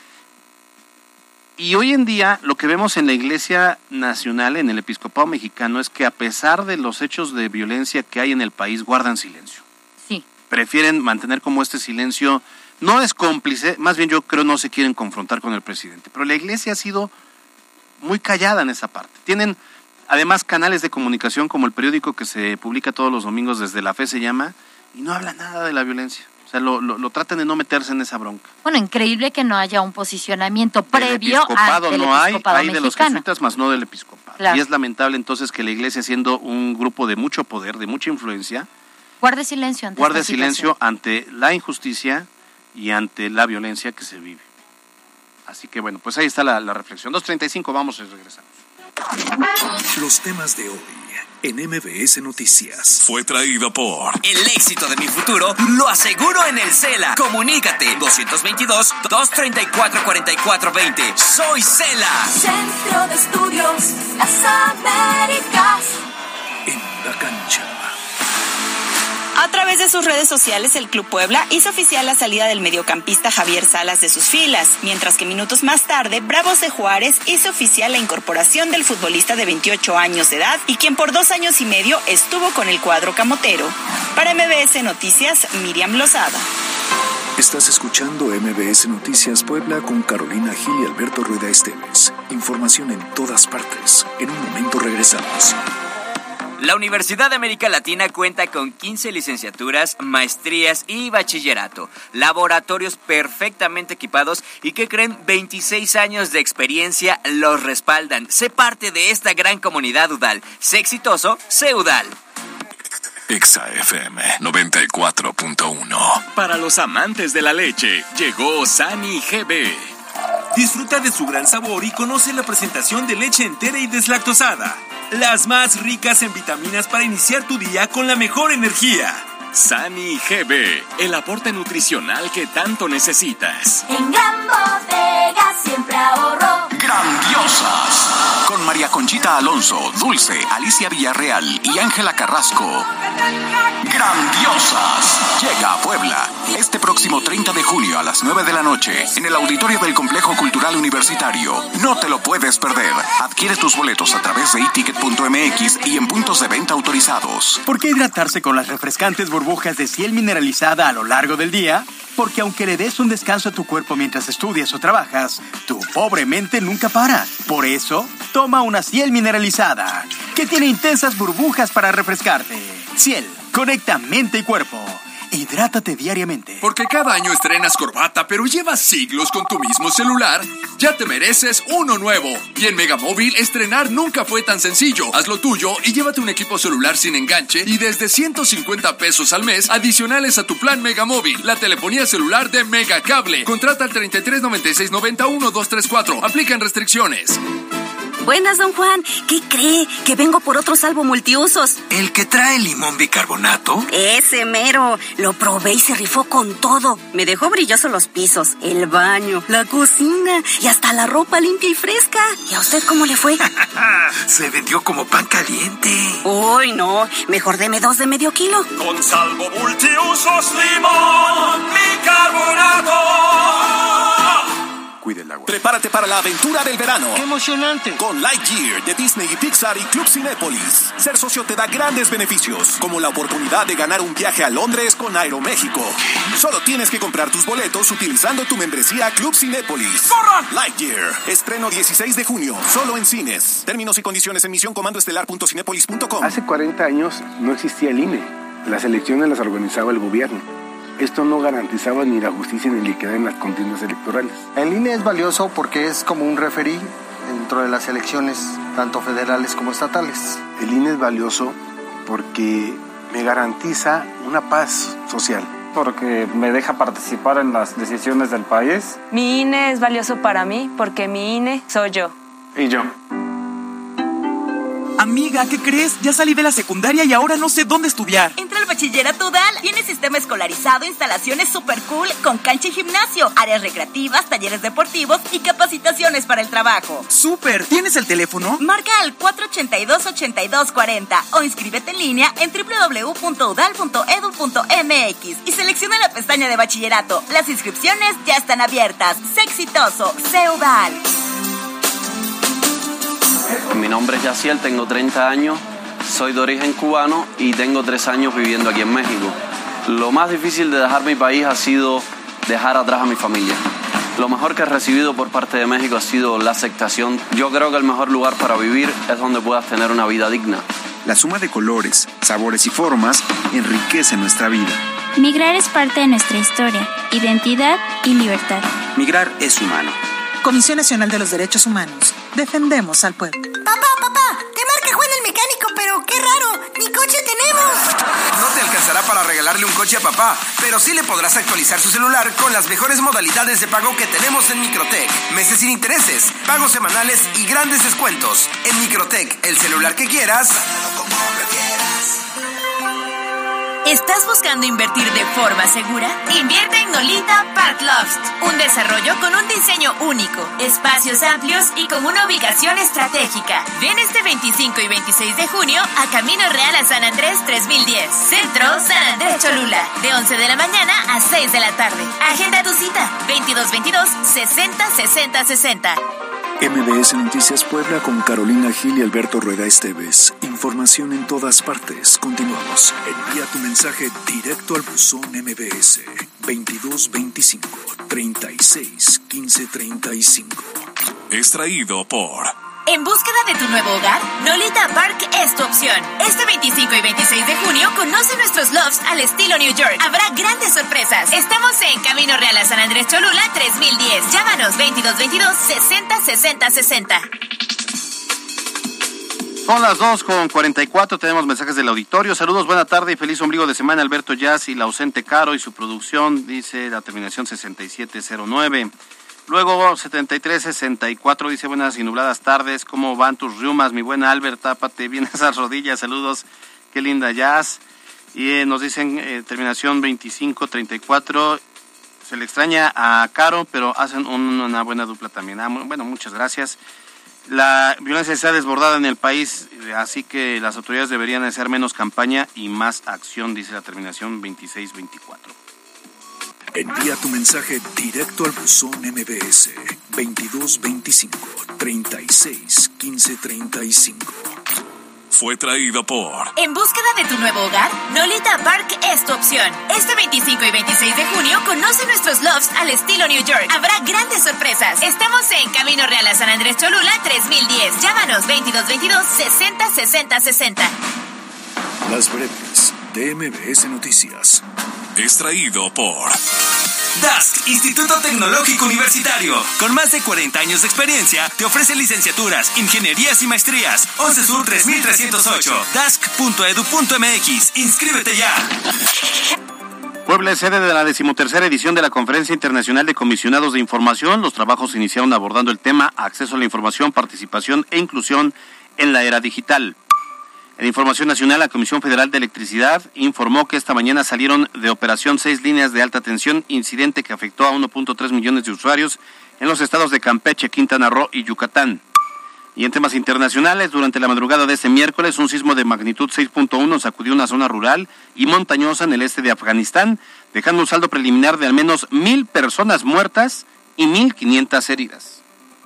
Y hoy en día lo que vemos en la Iglesia Nacional, en el Episcopado Mexicano, es que a pesar de los hechos de violencia que hay en el país, guardan silencio. Sí. Prefieren mantener como este silencio, no es cómplice, más bien yo creo no se quieren confrontar con el presidente, pero la Iglesia ha sido muy callada en esa parte. Tienen además canales de comunicación como el periódico que se publica todos los domingos Desde la Fe se llama, y no habla nada de la violencia. O sea, lo tratan de no meterse en esa bronca. Bueno, increíble que no haya un posicionamiento previo episcopado del no episcopado hay de los jesuitas, más no del episcopado. Claro. Y es lamentable entonces que la Iglesia, siendo un grupo de mucho poder, de mucha influencia, guarde silencio ante la injusticia y ante la violencia que se vive. Así que bueno, pues ahí está la reflexión. 2:35, vamos y regresamos. Los temas de hoy en MBS Noticias. Fue traído por el éxito de mi futuro lo aseguro en el Cela. Comunícate 222-234-4420. Soy Cela. Centro de Estudios Las Américas. En la cancha. A través de sus redes sociales, el Club Puebla hizo oficial la salida del mediocampista Javier Salas de sus filas, mientras que minutos más tarde, Bravos de Juárez hizo oficial la incorporación del futbolista de 28 años de edad y quien por 2 años y medio estuvo con el cuadro camotero. Para MBS Noticias, Miriam Lozada. Estás escuchando MBS Noticias Puebla con Carolina Gil y Alberto Rueda Esteves. Información en todas partes. En un momento regresamos. La Universidad de América Latina cuenta con 15 licenciaturas, maestrías y bachillerato, laboratorios perfectamente equipados y que creen 26 años de experiencia los respaldan. Sé parte de esta gran comunidad UDAL. Sé exitoso, sé UDAL. Exa FM 94.1. Para los amantes de la leche, llegó Sani GB. Disfruta de su gran sabor y conoce la presentación de leche entera y deslactosada. Las más ricas en vitaminas para iniciar tu día con la mejor energía. Sani GB, el aporte nutricional que tanto necesitas. En Gran Bodega siempre ahorro. Grandiosas. Con María Conchita Alonso, Dulce, Alicia Villarreal y Ángela Carrasco. Grandiosas. Llega a Puebla este próximo 30 de junio a las 9 de la noche en el auditorio del Complejo Cultural Universitario. No te lo puedes perder. Adquiere tus boletos a través de eticket.mx y en puntos de venta autorizados. ¿Por qué hidratarse con las refrescantes burbujas de Ciel mineralizada a lo largo del día? Porque aunque le des un descanso a tu cuerpo mientras estudias o trabajas, tu pobre mente nunca para. Por eso, toma una Ciel mineralizada, que tiene intensas burbujas para refrescarte. Ciel, conecta mente y cuerpo. Hidrátate diariamente. Porque cada año estrenas corbata, pero llevas siglos con tu mismo celular. Ya te mereces uno nuevo. Y en Megamóvil, estrenar nunca fue tan sencillo. Haz lo tuyo y llévate un equipo celular sin enganche y desde 150 pesos al mes adicionales a tu plan Megamóvil. La telefonía celular de Megacable. Contrata al 33 96 91 234. Aplican restricciones. Buenas, don Juan. ¿Qué cree? Que vengo por otro salvo multiusos. ¿El que trae limón bicarbonato? Ese mero. Lo probé y se rifó con todo. Me dejó brillosos los pisos, el baño, la cocina y hasta la ropa limpia y fresca. ¿Y a usted cómo le fue? Se vendió como pan caliente. Uy, no. Mejor deme 2 de medio kilo. Con salvo multiusos limón bicarbonato. Cuide el agua. Prepárate para la aventura del verano. ¡Qué emocionante! Con Lightyear de Disney y Pixar y Club Cinépolis. Ser socio te da grandes beneficios, como la oportunidad de ganar un viaje a Londres con Aeroméxico. Solo tienes que comprar tus boletos utilizando tu membresía Club Cinépolis. ¡Corran! Lightyear. Estreno 16 de junio, solo en cines. Términos y condiciones en misioncomandoestelar.cinépolis.com. Hace 40 años no existía el INE. Las elecciones las organizaba el gobierno. Esto no garantizaba ni la justicia ni la equidad en las contiendas electorales. El INE es valioso porque es como un referí dentro de las elecciones, tanto federales como estatales. El INE es valioso porque me garantiza una paz social. Porque me deja participar en las decisiones del país. Mi INE es valioso para mí porque mi INE soy yo. Y yo. Amiga, ¿qué crees? Ya salí de la secundaria y ahora no sé dónde estudiar. Entra al Bachillerato UDAL. Tiene sistema escolarizado, instalaciones super cool, con cancha y gimnasio, áreas recreativas, talleres deportivos y capacitaciones para el trabajo. ¡Súper! ¿Tienes el teléfono? Marca al 482-8240 o inscríbete en línea en www.udal.edu.mx y selecciona la pestaña de Bachillerato. Las inscripciones ya están abiertas. ¡Sé exitoso! ¡Sé UDAL! Mi nombre es Yaciel, tengo 30 años, soy de origen cubano y tengo 3 años viviendo aquí en México. Lo más difícil de dejar mi país ha sido dejar atrás a mi familia. Lo mejor que he recibido por parte de México ha sido la aceptación. Yo creo que el mejor lugar para vivir es donde puedas tener una vida digna. La suma de colores, sabores y formas enriquece nuestra vida. Migrar es parte de nuestra historia, identidad y libertad. Migrar es humano. Comisión Nacional de los Derechos Humanos. Defendemos al pueblo. Papá, te marca Juan el mecánico, pero qué raro, ni coche tenemos. No te alcanzará para regalarle un coche a papá, pero sí le podrás actualizar su celular con las mejores modalidades de pago que tenemos en Microtech. Meses sin intereses, pagos semanales y grandes descuentos. En Microtech, el celular que quieras, como prefieras. ¿Estás buscando invertir de forma segura? Invierte en Nolita Park Loft, un desarrollo con un diseño único, espacios amplios y con una ubicación estratégica. Ven este 25 y 26 de junio a Camino Real a San Andrés 3010, Centro San Andrés Cholula, de 11 de la mañana a 6 de la tarde. Agenda tu cita, 2222-606060. MBS Noticias Puebla con Carolina Gil y Alberto Rueda Esteves. Información en todas partes. Continuamos. Envía tu mensaje directo al buzón MBS 2225 36 15 35. Extraído por... En búsqueda de tu nuevo hogar, Nolita Park es tu opción. Este 25 y 26 de junio conoce nuestros lofts al estilo New York. Habrá grandes sorpresas. Estamos en Camino Real a San Andrés Cholula 3010. Llámanos 2222-606060. Son las 2:44, tenemos mensajes del auditorio. Saludos, buena tarde y feliz ombligo de semana, Alberto Jazz y la ausente Caro y su producción, dice la terminación 6709. Luego 7364 dice buenas y nubladas tardes, ¿cómo van tus riumas? Mi buena Albert, tápate bien esas rodillas, saludos, qué linda Jazz. Y nos dicen terminación 2534, se le extraña a Caro, pero hacen una buena dupla también. Bueno, muchas gracias. La violencia está desbordada en el país, así que las autoridades deberían hacer menos campaña y más acción, dice la terminación 2624. Envía tu mensaje directo al buzón MBS 2225 36 15 35. Fue traído por... En búsqueda de tu nuevo hogar, Nolita Park es tu opción. Este 25 y 26 de junio conoce nuestros lofts al estilo New York. Habrá grandes sorpresas. Estamos en Camino Real a San Andrés Cholula 3010. Llámanos 2222-606060. Las breves de MBS Noticias. Extraído por... DASC, Instituto Tecnológico Universitario. Con más de 40 años de experiencia, te ofrece licenciaturas, ingenierías y maestrías. 11 Sur 3308, dask.edu.mx. ¡Inscríbete ya! Puebla es sede de la 13ª edición de la Conferencia Internacional de Comisionados de Información. Los trabajos se iniciaron abordando el tema acceso a la información, participación e inclusión en la era digital. En información nacional, la Comisión Federal de Electricidad informó que esta mañana salieron de operación 6 líneas de alta tensión, incidente que afectó a 1.3 millones de usuarios en los estados de Campeche, Quintana Roo y Yucatán. Y en temas internacionales, durante la madrugada de este miércoles, un sismo de magnitud 6.1 sacudió una zona rural y montañosa en el este de Afganistán, dejando un saldo preliminar de al menos 1,000 personas muertas y 1,500 heridas.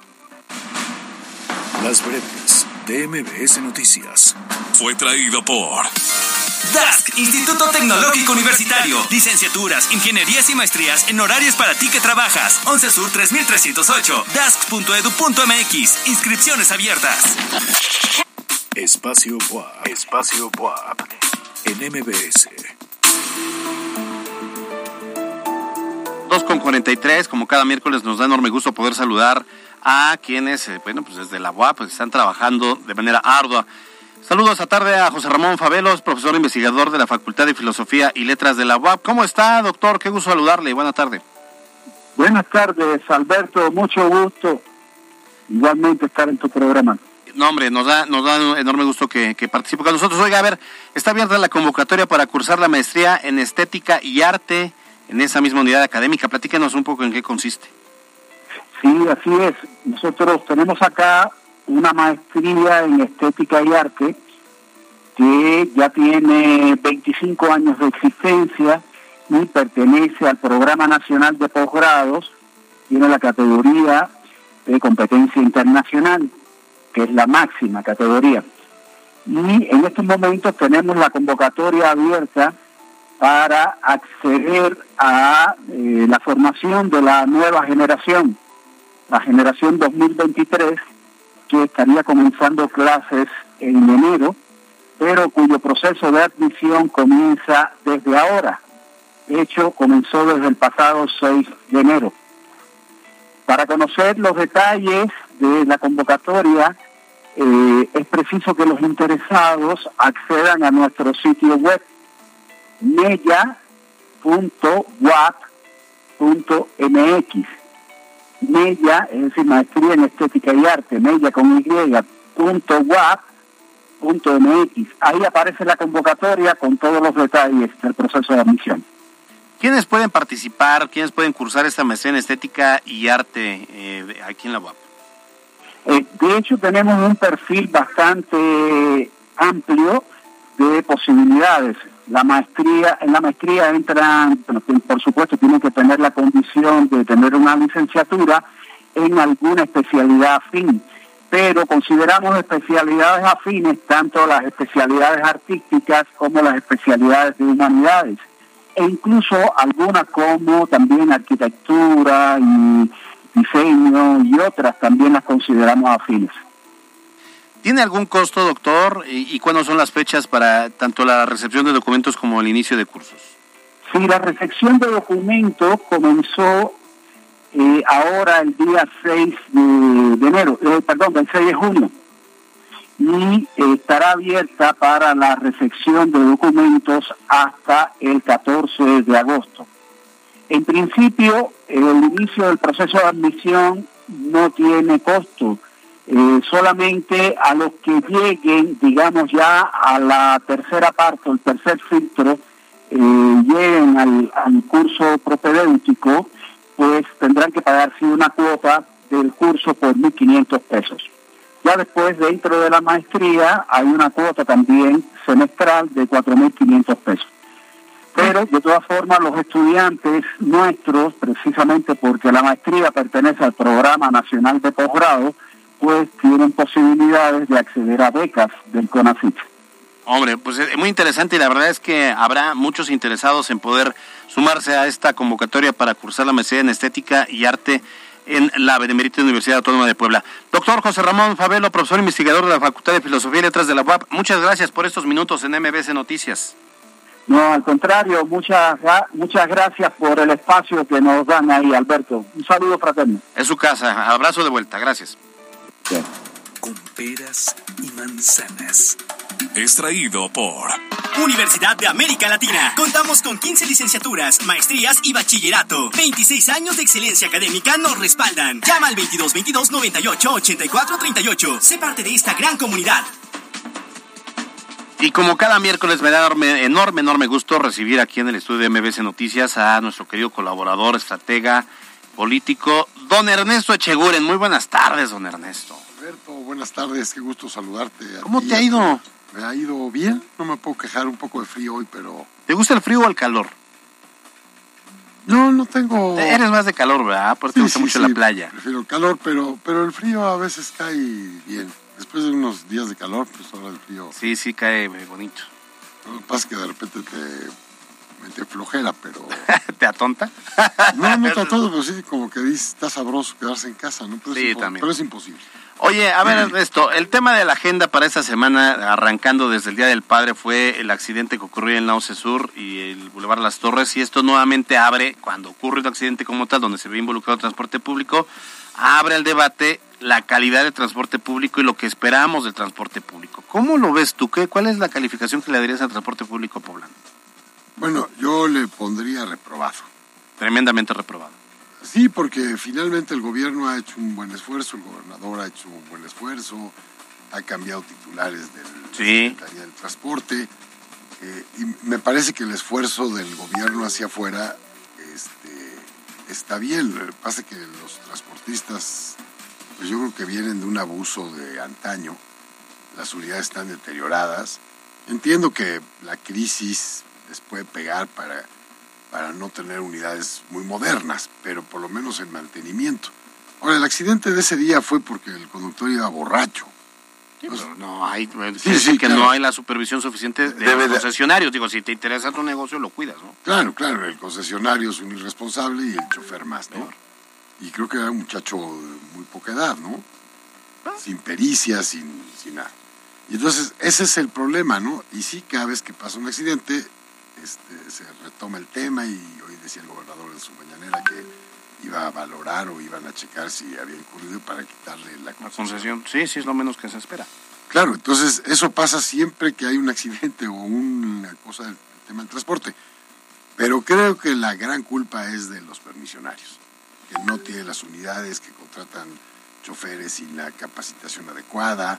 Las breves de MBS Noticias. Fue traído por... DASC, Instituto Tecnológico Universitario. Licenciaturas, ingenierías y maestrías en horarios para ti que trabajas. 11 Sur 3308, dask.edu.mx. Inscripciones abiertas. Espacio WAP. Espacio WAP. En MBS. 2:43, como cada miércoles nos da enorme gusto poder saludar a quienes, pues desde la UAP están trabajando de manera ardua. Saludos esta tarde a José Ramón Favelos, profesor investigador de la Facultad de Filosofía y Letras de la UAP. ¿Cómo está, doctor? Qué gusto saludarle y buena tarde. Buenas tardes, Alberto, mucho gusto. Igualmente estar en tu programa. No, hombre, nos da un enorme gusto que participe con nosotros. Oiga, a ver, está abierta la convocatoria para cursar la maestría en Estética y Arte en esa misma unidad académica. Platíquenos un poco en qué consiste. Sí, así es. Nosotros tenemos acá una maestría en Estética y Arte que ya tiene 25 años de existencia y pertenece al Programa Nacional de Posgrados. Tiene la categoría de competencia internacional, que es la máxima categoría. Y en estos momentos tenemos la convocatoria abierta para acceder a la formación de la nueva generación, la generación 2023, que estaría comenzando clases en enero, pero cuyo proceso de admisión comienza desde ahora. De hecho, comenzó desde el pasado 6 de enero. Para conocer los detalles de la convocatoria, es preciso que los interesados accedan a nuestro sitio web mella.wap.mx. Mella, es decir, Maestría en Estética y Arte, mella con y.wap.mx. Ahí aparece la convocatoria con todos los detalles del proceso de admisión. ¿Quiénes pueden participar, quiénes pueden cursar esta maestría en Estética y Arte aquí en la UAP? De hecho, tenemos un perfil bastante amplio de posibilidades. En la maestría entran, por supuesto, tienen que tener la condición de tener una licenciatura en alguna especialidad afín, pero consideramos especialidades afines tanto las especialidades artísticas como las especialidades de humanidades, e incluso algunas como también arquitectura y diseño y otras también las consideramos afines. ¿Tiene algún costo, doctor? ¿Y cuándo son las fechas para tanto la recepción de documentos como el inicio de cursos? Sí, la recepción de documentos comenzó ahora el día 6 de enero, el 6 de junio, y estará abierta para la recepción de documentos hasta el 14 de agosto. En principio, el inicio del proceso de admisión no tiene costo. Solamente a los que lleguen, digamos ya a la tercera parte, el tercer filtro, lleguen al curso propedéutico, pues tendrán que pagar una cuota del curso por 1.500 pesos. Ya después, dentro de la maestría, hay una cuota también semestral de 4.500 pesos. Pero, de todas formas, los estudiantes nuestros, precisamente porque la maestría pertenece al Programa Nacional de Posgrado, pues tienen posibilidades de acceder a becas del CONACYT. Hombre, pues es muy interesante y la verdad es que habrá muchos interesados en poder sumarse a esta convocatoria para cursar la maestría en Estética y Arte en la Benemérita Universidad Autónoma de Puebla. Doctor José Ramón Favelo, profesor investigador de la Facultad de Filosofía y Letras de la UAP, muchas gracias por estos minutos en MBS Noticias. No, al contrario, muchas gracias por el espacio que nos dan ahí, Alberto. Un saludo fraterno. Es su casa, abrazo de vuelta, gracias. Con peras y manzanas. Extraído por Universidad de América Latina. Contamos con 15 licenciaturas, maestrías y bachillerato. 26 años de excelencia académica nos respaldan. Llama al 2222 98 84 38. Sé parte de esta gran comunidad. Y como cada miércoles me da enorme gusto recibir aquí en el estudio de MBS Noticias a nuestro querido colaborador, estratega, político, don Ernesto Echeguren. Muy buenas tardes, don Ernesto. Alberto, buenas tardes, qué gusto saludarte. ¿Cómo te ha ido? Me ha ido bien, no me puedo quejar, un poco de frío hoy, pero... ¿Te gusta el frío o el calor? No tengo... Eres más de calor, ¿verdad? Porque te gusta mucho la playa. Prefiero el calor, pero el frío a veces cae bien. Después de unos días de calor, pues ahora el frío... Sí, cae bonito. Lo que pasa es que de repente te flojera, pero... ¿Te atonta? No te atonta, pero sí, como que dices, está sabroso quedarse en casa, ¿no? Pero sí, también. Pero es imposible. Oye, a ver, Ernesto, el tema de la agenda para esta semana, arrancando desde el Día del Padre, fue el accidente que ocurrió en la OCE Sur y el Boulevard Las Torres, y esto nuevamente abre, cuando ocurre un accidente como tal, donde se ve involucrado el transporte público, abre el debate la calidad del transporte público y lo que esperamos del transporte público. ¿Cómo lo ves tú? ¿Cuál es la calificación que le darías al transporte público poblano? Bueno, yo le pondría reprobado. Tremendamente reprobado. Sí, porque finalmente el gobierno ha hecho un buen esfuerzo, el gobernador ha hecho un buen esfuerzo, ha cambiado titulares del Sí. Secretaría del Transporte, y me parece que el esfuerzo del gobierno hacia afuera está bien. Lo que pasa es que los transportistas, pues yo creo que vienen de un abuso de antaño, las unidades están deterioradas. Entiendo que la crisis les puede pegar para no tener unidades muy modernas, pero por lo menos en mantenimiento. Ahora, el accidente de ese día fue porque el conductor iba borracho. Sí, pero no hay, Sí, que claro. no hay la supervisión suficiente de los concesionarios. Digo, si te interesa tu negocio, lo cuidas, ¿no? Claro, el concesionario es un irresponsable y el chofer más, ¿no? Y creo que era un muchacho de muy poca edad, ¿no? Sin pericia, sin nada. Y entonces, ese es el problema, ¿no? Y sí, cada vez que pasa un accidente, se retoma el tema, y hoy decía el gobernador en su mañanera que iba a valorar o iban a checar si había incurrido para quitarle la concesión. Sí, es lo menos que se espera. Claro, entonces eso pasa siempre que hay un accidente o una cosa del tema del transporte. Pero creo que la gran culpa es de los permisionarios, que no tienen las unidades, que contratan choferes sin la capacitación adecuada,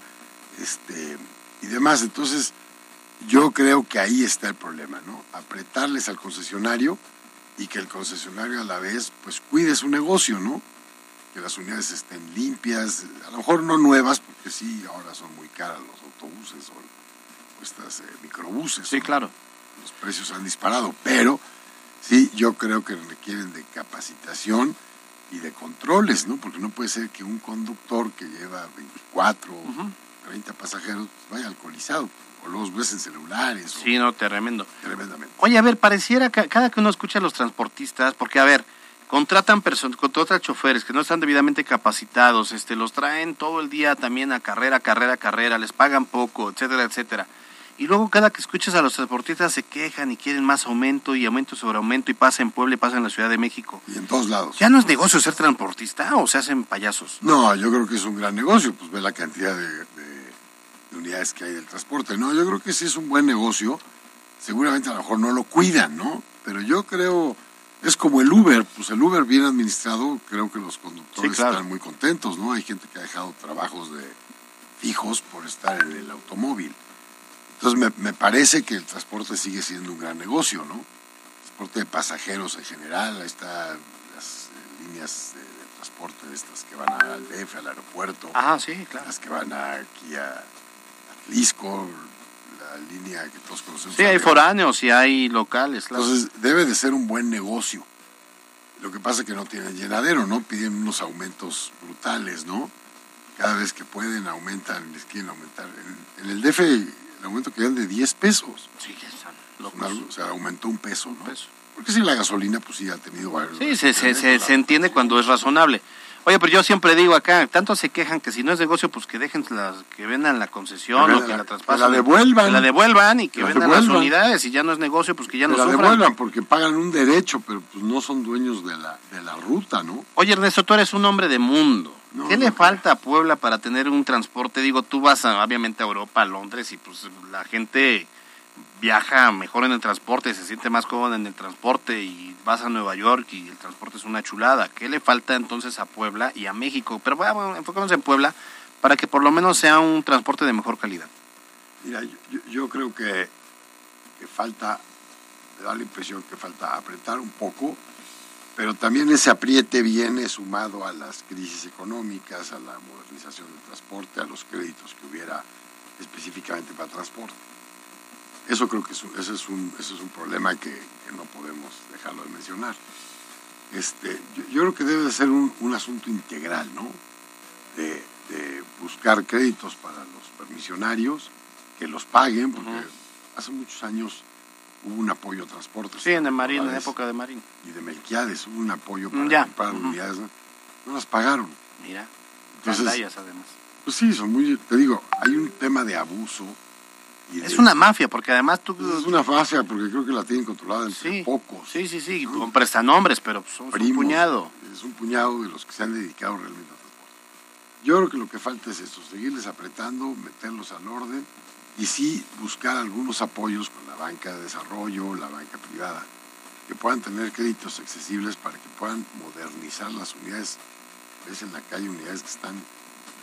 y demás. Entonces, yo creo que ahí está el problema, ¿no? Apretarles al concesionario y que el concesionario a la vez pues cuide su negocio, ¿no? Que las unidades estén limpias, a lo mejor no nuevas, porque sí, ahora son muy caras los autobuses o estas microbuses. Sí, claro. Los precios han disparado, pero sí, yo creo que requieren de capacitación y de controles, ¿no? Porque no puede ser que un conductor que lleva 24 o 30 pasajeros vaya alcoholizado, o los ves en celulares. Sí, no, tremendamente. Oye, a ver, pareciera que cada que uno escucha a los transportistas, porque contratan choferes que no están debidamente capacitados, los traen todo el día también a carrera, les pagan poco, etcétera, etcétera. Y luego cada que escuchas a los transportistas se quejan y quieren más aumento y aumento sobre aumento, y pasa en Puebla y pasa en la Ciudad de México. Y en todos lados. ¿Ya no es negocio ser transportista o se hacen payasos? No, yo creo que es un gran negocio, pues ve la cantidad de unidades que hay del transporte. No, yo creo que sí es un buen negocio. Seguramente a lo mejor no lo cuidan, ¿no? Pero yo creo, es como el Uber, pues el Uber bien administrado, creo que los conductores están muy contentos, ¿no? Hay gente que ha dejado trabajos fijos por estar en el automóvil. Entonces me parece que el transporte sigue siendo un gran negocio, ¿no? Transporte de pasajeros en general, ahí están las líneas de transporte de estas que van al DF, al aeropuerto. Ah, sí, claro. Las que van aquí a Lisco, la línea que todos conocemos. Sí, hay foráneos y hay locales, claro. Entonces debe de ser un buen negocio. Lo que pasa es que no tienen llenadero, ¿no? Piden unos aumentos brutales, ¿no? Cada vez que pueden aumentan, les quieren aumentar. En el DF el aumento que dan de 10 pesos. Sí, ya están locos. O sea, aumentó un peso, ¿no? Porque si la gasolina pues sí ha tenido varios. Sí, se entiende cuando es razonable. Oye, pero yo siempre digo acá, tanto se quejan que si no es negocio, pues que dejen que vendan la concesión o que la traspasen. Que la devuelvan. Que la devuelvan y que vendan las unidades. Si ya no es negocio, pues que ya no sufran. Que la devuelvan porque pagan un derecho, pero pues no son dueños de la ruta, ¿no? Oye, Ernesto, tú eres un hombre de mundo. ¿Qué le falta a Puebla para tener un transporte? Digo, tú vas obviamente a Europa, a Londres, y pues la gente viaja mejor en el transporte, se siente más cómoda en el transporte, y vas a Nueva York y el transporte es una chulada. ¿Qué le falta entonces a Puebla y a México? Pero bueno, enfocémonos en Puebla para que por lo menos sea un transporte de mejor calidad. Mira, yo creo que falta, me da la impresión que falta apretar un poco, pero también ese apriete viene sumado a las crisis económicas, a la modernización del transporte, a los créditos que hubiera específicamente para transporte. Eso creo que ese es un problema que no podemos dejarlo de mencionar. Yo creo que debe de ser un asunto integral, ¿no? De buscar créditos para los permisionarios, que los paguen, porque hace muchos años hubo un apoyo a transporte. Sí, en el Marín, en la época de Marín. Y de Melquiades hubo un apoyo para comprar unidades. No las pagaron. Mira, entonces, además. Pues sí, son muy, te digo, hay un tema de abuso. Es una mafia, porque además tú... Es una mafia, porque creo que la tienen controlada entre pocos. Sí, con prestanombres, pero son un puñado. Es un puñado de los que se han dedicado realmente al transporte. Yo creo que lo que falta es esto, seguirles apretando, meterlos al orden, y sí buscar algunos apoyos con la banca de desarrollo, la banca privada, que puedan tener créditos accesibles para que puedan modernizar las unidades. Ves en la calle unidades que están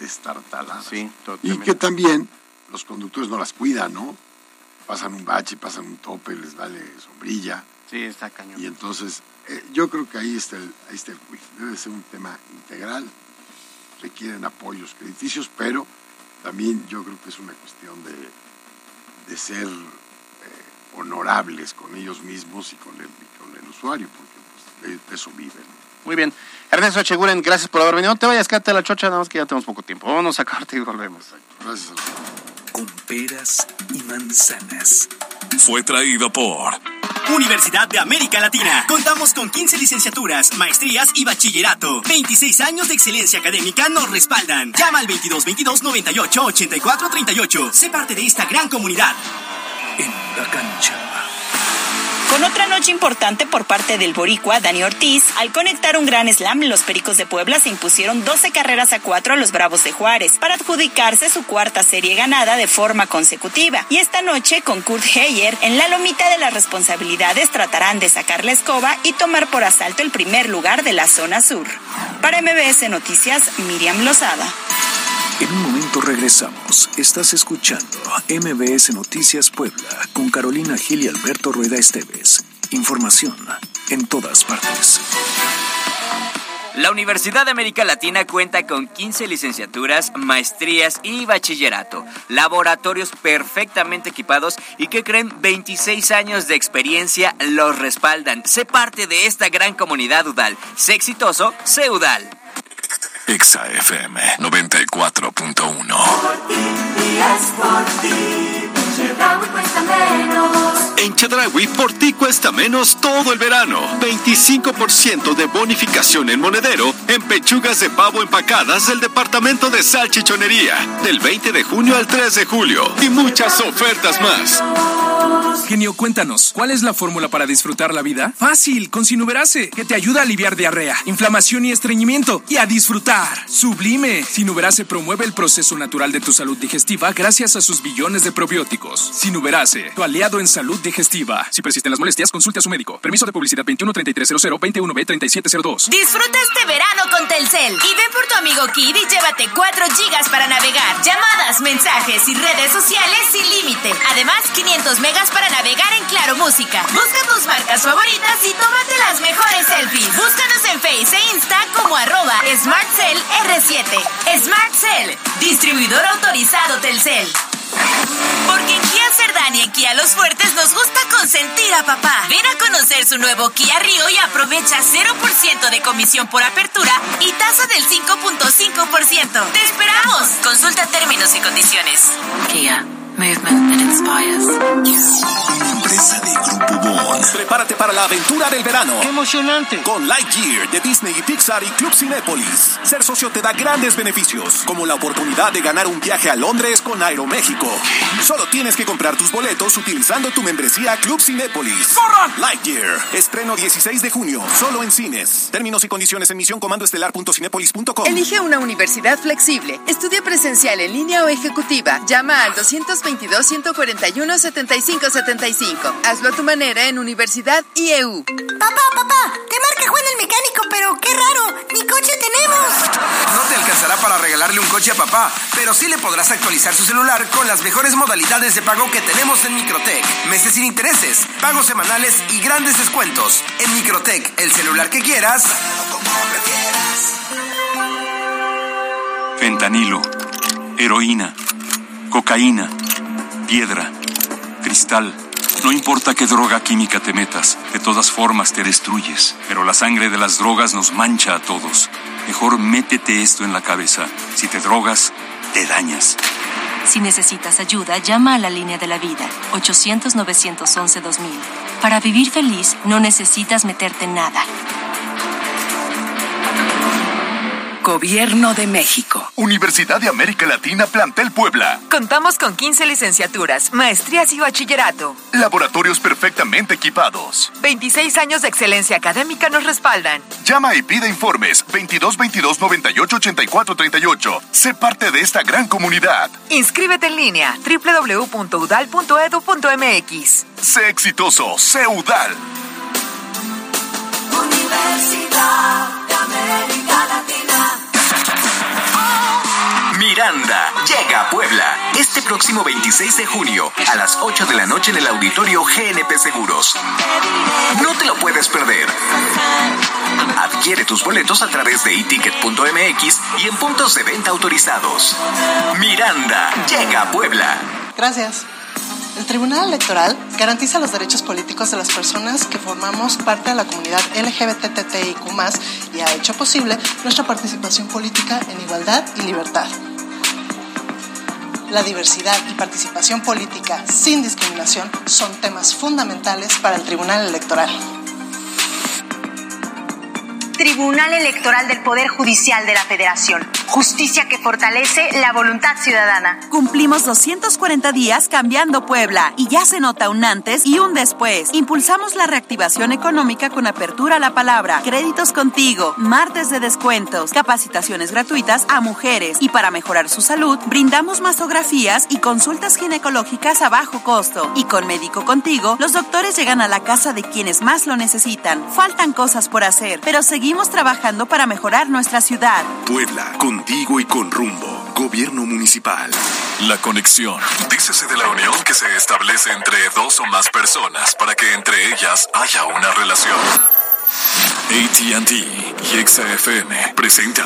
destartaladas. Sí, y totalmente. que también los conductores no las cuidan, ¿no? Pasan un bache, pasan un tope, les vale sombrilla. Sí, está cañón. Y entonces, yo creo que ahí está el quiz. Debe ser un tema integral. Requieren apoyos crediticios, pero también yo creo que es una cuestión de ser honorables con ellos mismos y con el usuario, porque pues, de eso viven. Muy bien. Ernesto Echeguren, gracias por haber venido. No te vayas, quédate a la chocha, nada más que ya tenemos poco tiempo. Vámonos a corte y volvemos. Gracias. Con peras y manzanas. Fue traído por Universidad de América Latina. Contamos con 15 licenciaturas, maestrías y bachillerato. 26 años de excelencia académica nos respaldan. Llama al 2222 98 84 38. Sé parte de esta gran comunidad. En la cancha. Con otra noche importante por parte del boricua Dani Ortiz, al conectar un gran slam, los Pericos de Puebla se impusieron 12-4 a los Bravos de Juárez para adjudicarse su cuarta serie ganada de forma consecutiva. Y esta noche, con Kurt Heyer, en la lomita de las responsabilidades tratarán de sacar la escoba y tomar por asalto el primer lugar de la zona sur. Para MBS Noticias, Miriam Lozada. En un momento regresamos. Estás escuchando MBS Noticias Puebla con Carolina Gil y Alberto Rueda Esteves. Información en todas partes. La Universidad de América Latina cuenta con 15 licenciaturas, maestrías y bachillerato, laboratorios perfectamente equipados y que creen 26 años de experiencia los respaldan. Sé parte de esta gran comunidad UDAL. Sé exitoso, sé UDAL. Exa FM 94.1. En Chedraui, por ti cuesta menos todo el verano. 25% de bonificación en monedero en pechugas de pavo empacadas del departamento de salchichonería. Del 20 de junio al 3 de julio. Y muchas ofertas más. Genio, cuéntanos, ¿cuál es la fórmula para disfrutar la vida? Fácil, con Sinuberase, que te ayuda a aliviar diarrea, inflamación y estreñimiento, y a disfrutar. Sublime. Sinuberase promueve el proceso natural de tu salud digestiva gracias a sus billones de probióticos. Sinuberase, tu aliado en salud digestiva. Si persisten las molestias, consulte a su médico. Permiso de publicidad 213300 21B3702. Disfruta este verano con Telcel y ven por tu amigo Kid y llévate 4 gigas para navegar, llamadas, mensajes y redes sociales sin límite. Además, 500 megas para navegar en Claro Música. Busca tus marcas favoritas y tómate las mejores selfies. Búscanos en Face e Insta como @SmartCellR7. SmartCell, distribuidor autorizado Telcel. Porque en Kia Cerdán y en Kia Los Fuertes nos gusta consentir a papá. Ven a conocer su nuevo Kia Rio y aprovecha 0% de comisión por apertura y tasa del 5.5%. ¡Te esperamos! Consulta términos y condiciones. Kia. Movement that inspires. Una empresa de Grupo Bon. Prepárate para la aventura del verano. ¡Qué emocionante! Con Lightyear de Disney y Pixar y Club Cinépolis. Ser socio te da grandes beneficios, como la oportunidad de ganar un viaje a Londres con Aeroméxico. Solo tienes que comprar tus boletos utilizando tu membresía Club Cinépolis. ¡Corran! Lightyear. Estreno 16 de junio, solo en cines. Términos y condiciones en misioncomandoestelar.cinépolis.com. Elige una universidad flexible. Estudia presencial, en línea o ejecutiva. Llama al 222-141-7575. Hazlo a tu manera en Universidad IEU. Papá, te marca Juan el mecánico, pero qué raro, ni coche tenemos. No te alcanzará para regalarle un coche a papá, pero sí le podrás actualizar su celular con las mejores modalidades de pago que tenemos en Microtech. Meses sin intereses, pagos semanales y grandes descuentos. En Microtech, el celular que quieras. Fentanilo, heroína, cocaína, piedra, cristal. No importa qué droga química te metas, de todas formas te destruyes. Pero la sangre de las drogas nos mancha a todos. Mejor métete esto en la cabeza. Si te drogas, te dañas. Si necesitas ayuda, llama a la Línea de la Vida, 800-911-2000. Para vivir feliz, no necesitas meterte en nada. Gobierno de México. Universidad de América Latina Plantel Puebla. Contamos con 15 licenciaturas, maestrías y bachillerato. Laboratorios perfectamente equipados. 26 años de excelencia académica nos respaldan. Llama y pide informes 2222-988438. Sé parte de esta gran comunidad. Inscríbete en línea www.udal.edu.mx. Sé exitoso, sé UDAL. Universidad de América Latina. Miranda llega a Puebla este próximo 26 de junio a las 8 de la noche en el auditorio GNP Seguros. No te lo puedes perder. Adquiere tus boletos a través de eticket.mx y en puntos de venta autorizados. Miranda llega a Puebla. Gracias. El Tribunal Electoral garantiza los derechos políticos de las personas que formamos parte de la comunidad LGBTTIQ+, y ha hecho posible nuestra participación política en igualdad y libertad. La diversidad y participación política sin discriminación son temas fundamentales para el Tribunal Electoral. Tribunal Electoral del Poder Judicial de la Federación. Justicia que fortalece la voluntad ciudadana. Cumplimos 240 días cambiando Puebla y ya se nota un antes y un después. Impulsamos la reactivación económica con apertura a la palabra, créditos contigo, martes de descuentos, capacitaciones gratuitas a mujeres y para mejorar su salud, brindamos mastografías y consultas ginecológicas a bajo costo. Y con Médico Contigo, los doctores llegan a la casa de quienes más lo necesitan. Faltan cosas por hacer, pero seguimos trabajando para mejorar nuestra ciudad. Puebla, contigo y con rumbo. Gobierno municipal. La conexión. Dícese de la unión que se establece entre dos o más personas para que entre ellas haya una relación. AT&T y XFM presentan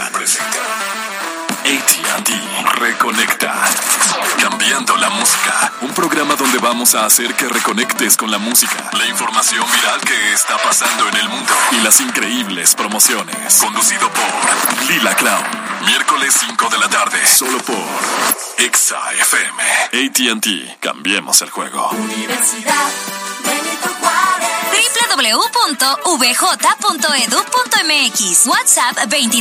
AT&T Reconecta. Cambiando la música. Un programa donde vamos a hacer que reconectes con la música, la información viral que está pasando en el mundo y las increíbles promociones. Conducido por Lila Clown. Miércoles 5 de la tarde. Solo por XFM. AT&T. Cambiemos el juego. Universidad Benito Juárez. www.vj.edu.mx. WhatsApp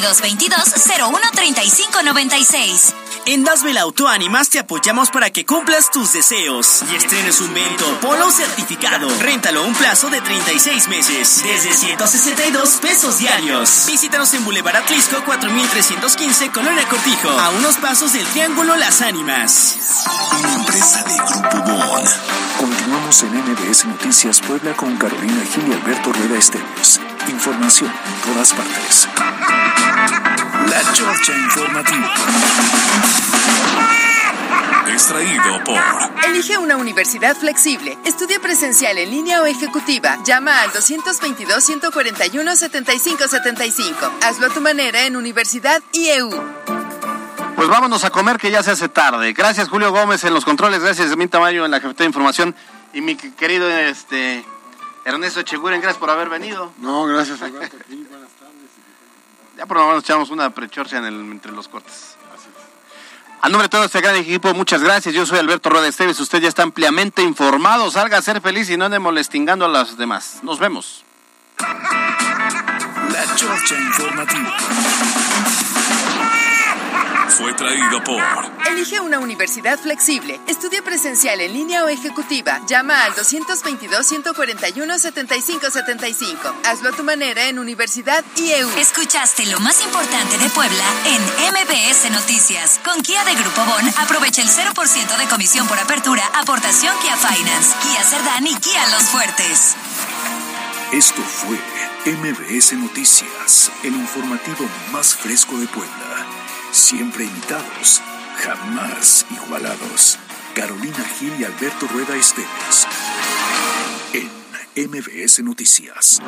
2222-013596. En Dasbel Auto Animas te apoyamos para que cumplas tus deseos y estrenes un Vento Polo certificado. Réntalo a un plazo de 36 meses, desde 162 pesos diarios. Visítanos en Boulevard Atlisco 4315, Colonia Cortijo, a unos pasos del Triángulo Las Ánimas. Una empresa de Grupo Bon. Continuamos en MBS Noticias Puebla con Carolina Gil y Alberto Rueda Esteves. Información en todas partes. La Chorcha Informativa. Extraído por... Elige una universidad flexible. Estudia presencial, en línea o ejecutiva. Llama al 222-141-7575. Hazlo a tu manera en Universidad IEU. Pues vámonos a comer, que ya se hace tarde. Gracias, Julio Gómez, en los controles. Gracias, Emín Tamayo, en la jefatura de información. Y mi querido Ernesto Echeguren, gracias por haber venido. No, gracias, Alberto. Buenas tardes. Ya por lo menos echamos una prechorcia entre los cortes. A nombre de todo este gran equipo, muchas gracias. Yo soy Alberto Rueda Esteves. Usted ya está ampliamente informado. Salga a ser feliz y no ande molestingando a las demás. Nos vemos. La Chorcha Informativa fue traído por... Elige una universidad flexible. Estudia presencial, en línea o ejecutiva. Llama al 222-141-7575. Hazlo a tu manera en Universidad IEU. Escuchaste lo más importante de Puebla en MBS Noticias. Con Kia de Grupo Bon, aprovecha el 0% de comisión por apertura, aportación Kia Finance, Kia Cerdán y Kia Los Fuertes. Esto fue MBS Noticias, el informativo más fresco de Puebla. Siempre invitados, jamás igualados. Carolina Gil y Alberto Rueda Esteves en MBS Noticias.